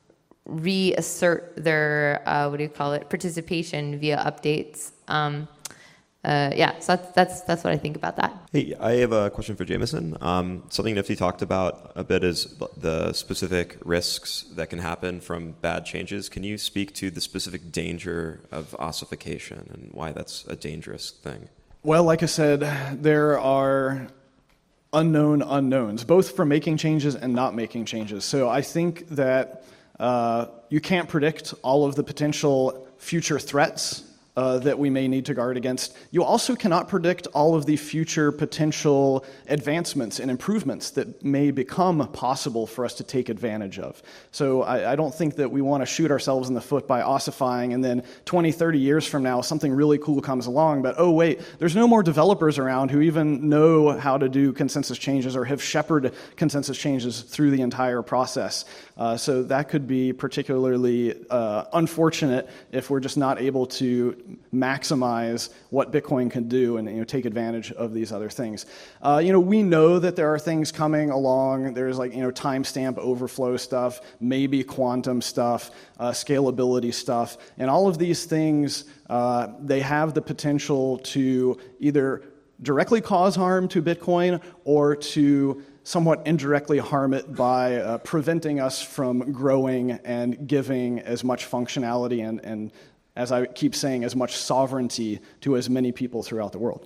reassert their, uh, what do you call it, participation via updates. Um, Uh, yeah, so that's, that's that's what I think about that. Hey, I have a question for Jameson. Um, something Nifty talked about a bit is the specific risks that can happen from bad changes. Can you speak to the specific danger of ossification and why that's a dangerous thing? Well, like I said, there are unknown unknowns, both for making changes and not making changes. So I think that uh, you can't predict all of the potential future threats Uh, that we may need to guard against. You also cannot predict all of the future potential advancements and improvements that may become possible for us to take advantage of. So I, I don't think that we want to shoot ourselves in the foot by ossifying, and then twenty, thirty years from now, something really cool comes along, but oh wait, there's no more developers around who even know how to do consensus changes or have shepherded consensus changes through the entire process. Uh, so that could be particularly uh, unfortunate if we're just not able to maximize what Bitcoin can do and, you know, take advantage of these other things. Uh, you know, we know that there are things coming along. There's like, you know, timestamp overflow stuff, maybe quantum stuff, uh, scalability stuff, and all of these things, uh, they have the potential to either directly cause harm to Bitcoin or to somewhat indirectly harm it by uh, preventing us from growing and giving as much functionality and, and as I keep saying, as much sovereignty to as many people throughout the world.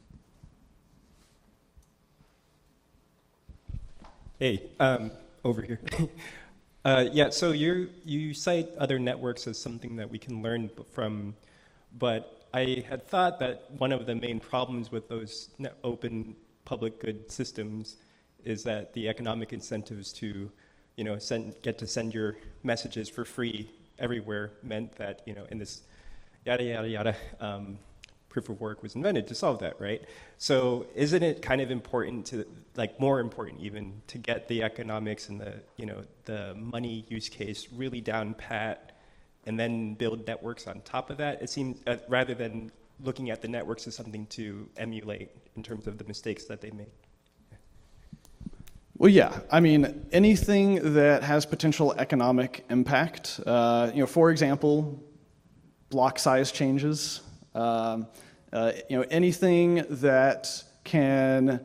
Hey, um, over here. uh, yeah, so you you cite other networks as something that we can learn from, but I had thought that one of the main problems with those open public good systems is that the economic incentives to, you know, send, get to send your messages for free everywhere meant that, you know, in this yada, yada, yada, um, proof of work was invented to solve that, right? So isn't it kind of important to, like more important even, to get the economics and the, you know, the money use case really down pat and then build networks on top of that? It seems, uh, rather than looking at the networks as something to emulate in terms of the mistakes that they make. Well, yeah. I mean, anything that has potential economic impact, uh, you know, for example, block size changes, um, uh, you know, anything that can,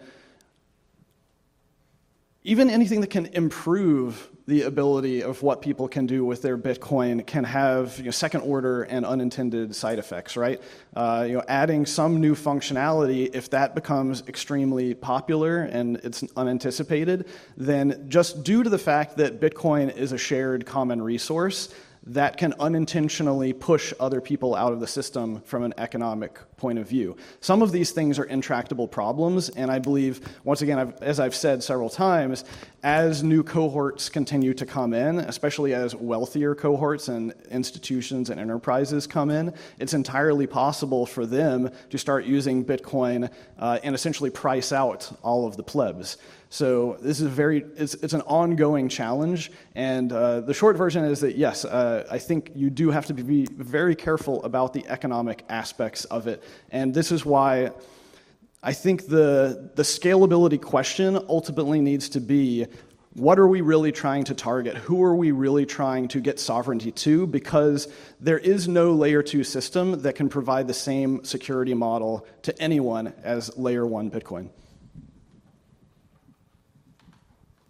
even anything that can improve the ability of what people can do with their Bitcoin can have, you know, second order and unintended side effects, right? Uh, you know, adding some new functionality, if that becomes extremely popular and it's unanticipated, then just due to the fact that Bitcoin is a shared common resource, that can unintentionally push other people out of the system from an economic point of view. Some of these things are intractable problems, and I believe, once again, I've, as I've said several times, as new cohorts continue to come in, especially as wealthier cohorts and institutions and enterprises come in, it's entirely possible for them to start using Bitcoin uh, and essentially price out all of the plebs. So this is a very, it's, it's an ongoing challenge, and uh, the short version is that yes, uh, I think you do have to be very careful about the economic aspects of it, and this is why I think the, the scalability question ultimately needs to be, what are we really trying to target? Who are we really trying to get sovereignty to? Because there is no layer two system that can provide the same security model to anyone as layer one Bitcoin.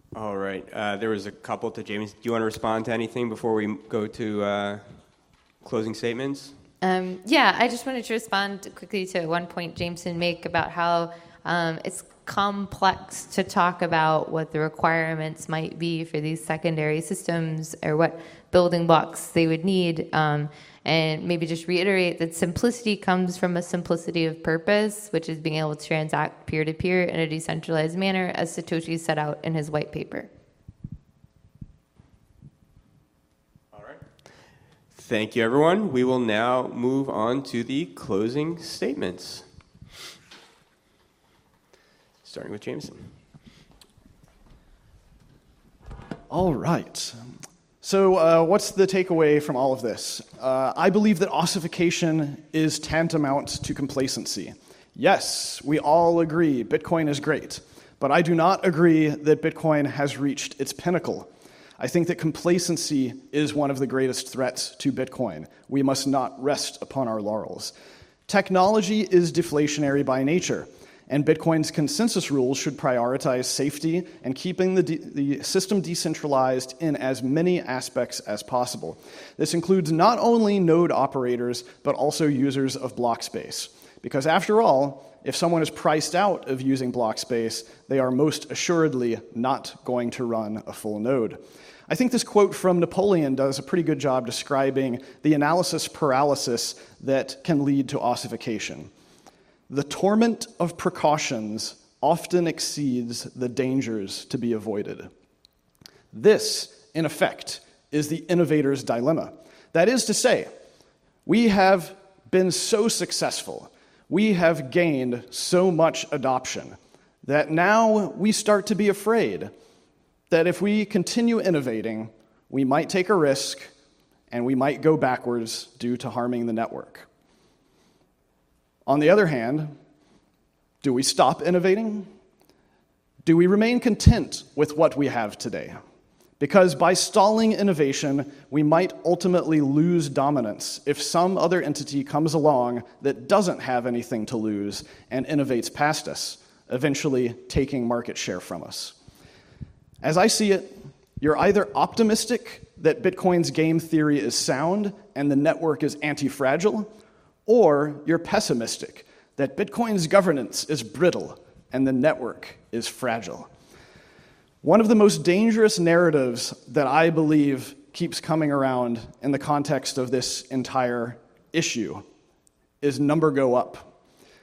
All right. Uh, there was a couple to James. Do you want to respond to anything before we go to uh, closing statements? Um, yeah, I just wanted to respond quickly to one point Jameson make about how um, it's complex to talk about what the requirements might be for these secondary systems or what building blocks they would need. Um, and maybe just reiterate that simplicity comes from a simplicity of purpose, which is being able to transact peer-to-peer in a decentralized manner, as Satoshi set out in his white paper. All right. Thank you, everyone. We will now move on to the closing statements. Starting with Jameson. All right. So uh, what's the takeaway from all of this? Uh, I believe that ossification is tantamount to complacency. Yes, we all agree Bitcoin is great, but I do not agree that Bitcoin has reached its pinnacle. I think that complacency is one of the greatest threats to Bitcoin. We must not rest upon our laurels. Technology is deflationary by nature, and Bitcoin's consensus rules should prioritize safety and keeping the, de- the system decentralized in as many aspects as possible. This includes not only node operators, but also users of block space. Because after all, if someone is priced out of using block space, they are most assuredly not going to run a full node. I think this quote from Napoleon does a pretty good job describing the analysis paralysis that can lead to ossification. The torment of precautions often exceeds the dangers to be avoided. This, in effect, is the innovator's dilemma. That is to say, we have been so successful, we have gained so much adoption, that now we start to be afraid that if we continue innovating, we might take a risk and we might go backwards due to harming the network. On the other hand, do we stop innovating? Do we remain content with what we have today? Because by stalling innovation, we might ultimately lose dominance if some other entity comes along that doesn't have anything to lose and innovates past us, eventually taking market share from us. As I see it, you're either optimistic that Bitcoin's game theory is sound and the network is anti-fragile, or you're pessimistic that Bitcoin's governance is brittle and the network is fragile. One of the most dangerous narratives that I believe keeps coming around in the context of this entire issue is number go up.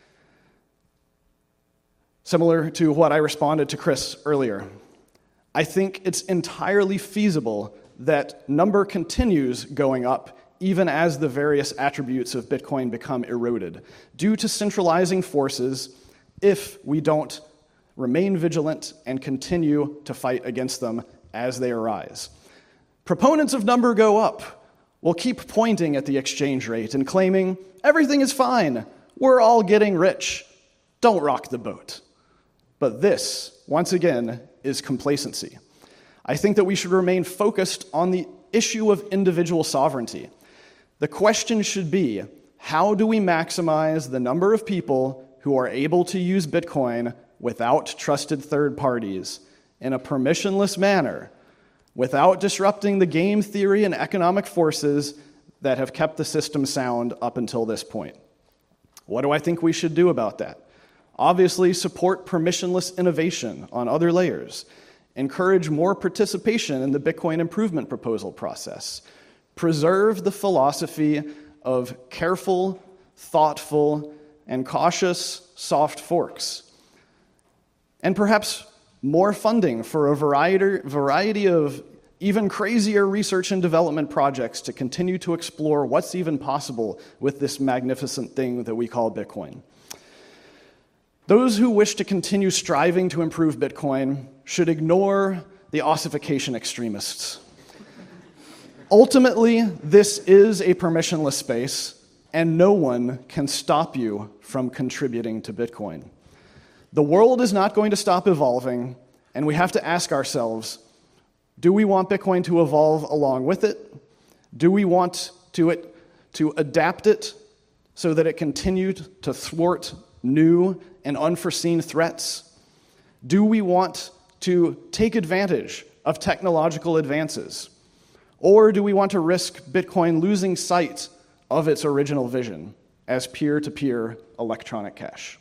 Similar to what I responded to Chris earlier, I think it's entirely feasible that number continues going up even as the various attributes of Bitcoin become eroded, due to centralizing forces if we don't remain vigilant and continue to fight against them as they arise. Proponents of number go up will keep pointing at the exchange rate and claiming, everything is fine, we're all getting rich, don't rock the boat. But this, once again, is complacency. I think that we should remain focused on the issue of individual sovereignty. The question should be, how do we maximize the number of people who are able to use Bitcoin without trusted third parties in a permissionless manner, without disrupting the game theory and economic forces that have kept the system sound up until this point? What do I think we should do about that? Obviously, support permissionless innovation on other layers, encourage more participation in the Bitcoin improvement proposal process, preserve the philosophy of careful, thoughtful, and cautious soft forks, and perhaps more funding for a variety, variety of even crazier research and development projects to continue to explore what's even possible with this magnificent thing that we call Bitcoin. Those who wish to continue striving to improve Bitcoin should ignore the ossification extremists. Ultimately, this is a permissionless space, and no one can stop you from contributing to Bitcoin. The world is not going to stop evolving, and we have to ask ourselves, do we want Bitcoin to evolve along with it? Do we want to, it, to adapt it so that it continued to thwart new and unforeseen threats? Do we want to take advantage of technological advances? Or do we want to risk Bitcoin losing sight of its original vision as peer-to-peer electronic cash?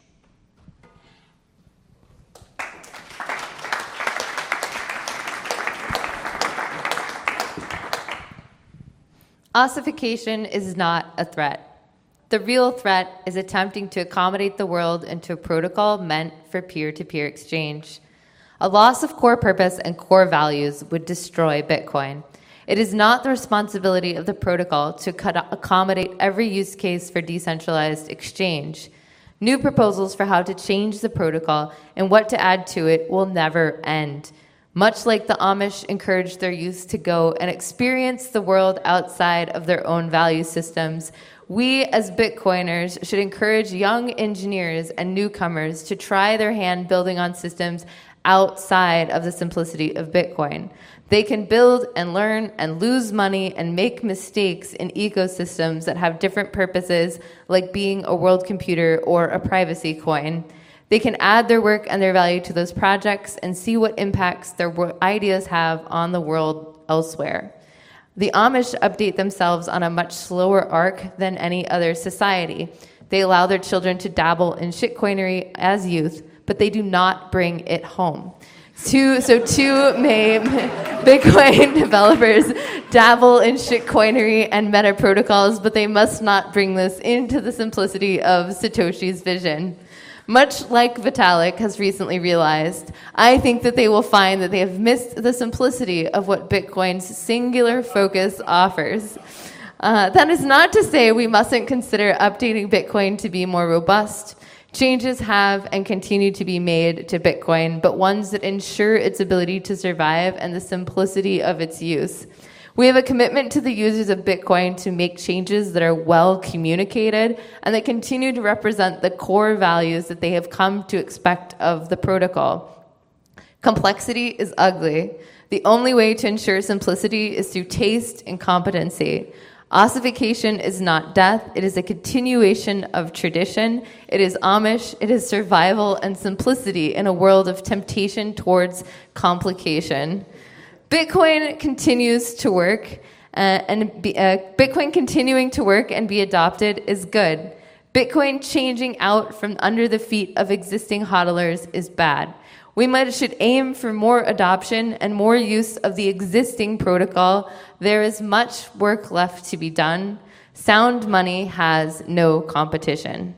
Ossification is not a threat. The real threat is attempting to accommodate the world into a protocol meant for peer-to-peer exchange. A loss of core purpose and core values would destroy Bitcoin. It is not the responsibility of the protocol to accommodate every use case for decentralized exchange. New proposals for how to change the protocol and what to add to it will never end. Much like the Amish encouraged their youth to go and experience the world outside of their own value systems, we as Bitcoiners should encourage young engineers and newcomers to try their hand building on systems outside of the simplicity of Bitcoin. They can build and learn and lose money and make mistakes in ecosystems that have different purposes, like being a world computer or a privacy coin. They can add their work and their value to those projects and see what impacts their ideas have on the world elsewhere. The Amish update themselves on a much slower arc than any other society. They allow their children to dabble in shitcoinery as youth, but they do not bring it home. Two, so too may Bitcoin developers dabble in shitcoinery and meta protocols, but they must not bring this into the simplicity of Satoshi's vision. Much like Vitalik has recently realized, I think that they will find that they have missed the simplicity of what Bitcoin's singular focus offers. Uh, that is not to say we mustn't consider updating Bitcoin to be more robust. Changes have and continue to be made to Bitcoin, but ones that ensure its ability to survive and the simplicity of its use. We have a commitment to the users of Bitcoin to make changes that are well communicated and that continue to represent the core values that they have come to expect of the protocol. Complexity is ugly. The only way to ensure simplicity is through taste and competency. Ossification is not death. It is a continuation of tradition. It is Amish. It is survival and simplicity in a world of temptation towards complication. Bitcoin continues to work, uh, and be, uh, Bitcoin continuing to work and be adopted is good. Bitcoin changing out from under the feet of existing hodlers is bad. We might should aim for more adoption and more use of the existing protocol. There is much work left to be done. Sound money has no competition.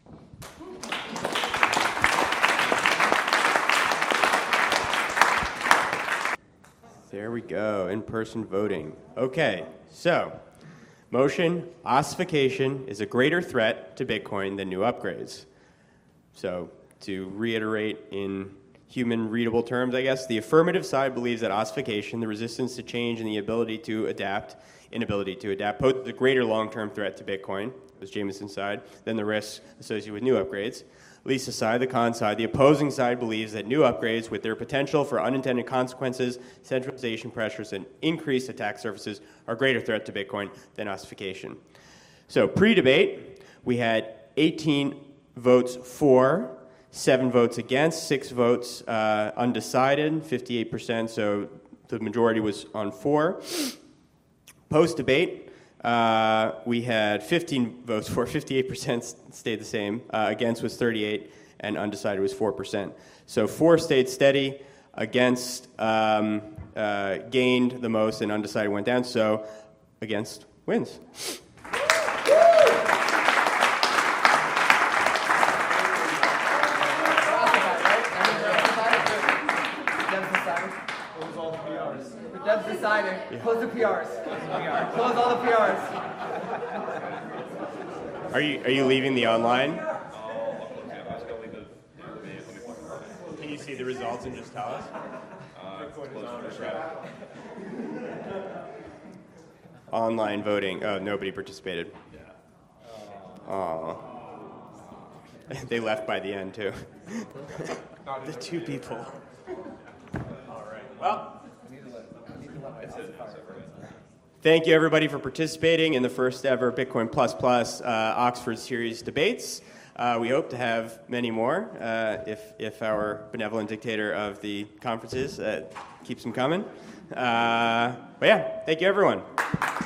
There we go, in-person voting. Okay, so, motion, ossification is a greater threat to Bitcoin than new upgrades. So, to reiterate in human readable terms, I guess, the affirmative side believes that ossification, the resistance to change and the ability to adapt, inability to adapt, pose the greater long-term threat to Bitcoin, was Jameson's side, than the risks associated with new upgrades. Lisa's side, the con side, the opposing side believes that new upgrades, with their potential for unintended consequences, centralization pressures, and increased attack surfaces, are a greater threat to Bitcoin than ossification. So pre-debate, we had eighteen votes for, seven votes against, six votes uh, undecided, fifty-eight percent, so the majority was on for. Post-debate, Uh, we had fifteen votes for, fifty-eight percent stayed the same, uh, against was thirty-eight, and undecided was four percent. So for stayed steady, against um, uh, gained the most, and undecided went down, so against wins. Deb's deciding. Close the P Rs. Close all the P Rs. Are you are you leaving the online? Can you see the results and just tell us? Online voting. Oh, nobody participated. Oh. They left by the end too. The two people. All right. Well. Thank you, everybody, for participating in the first ever Bitcoin Plus Plus uh, Oxford Series debates. Uh, we hope to have many more uh, if, if our benevolent dictator of the conferences uh, keeps them coming. Uh, but yeah, thank you, everyone.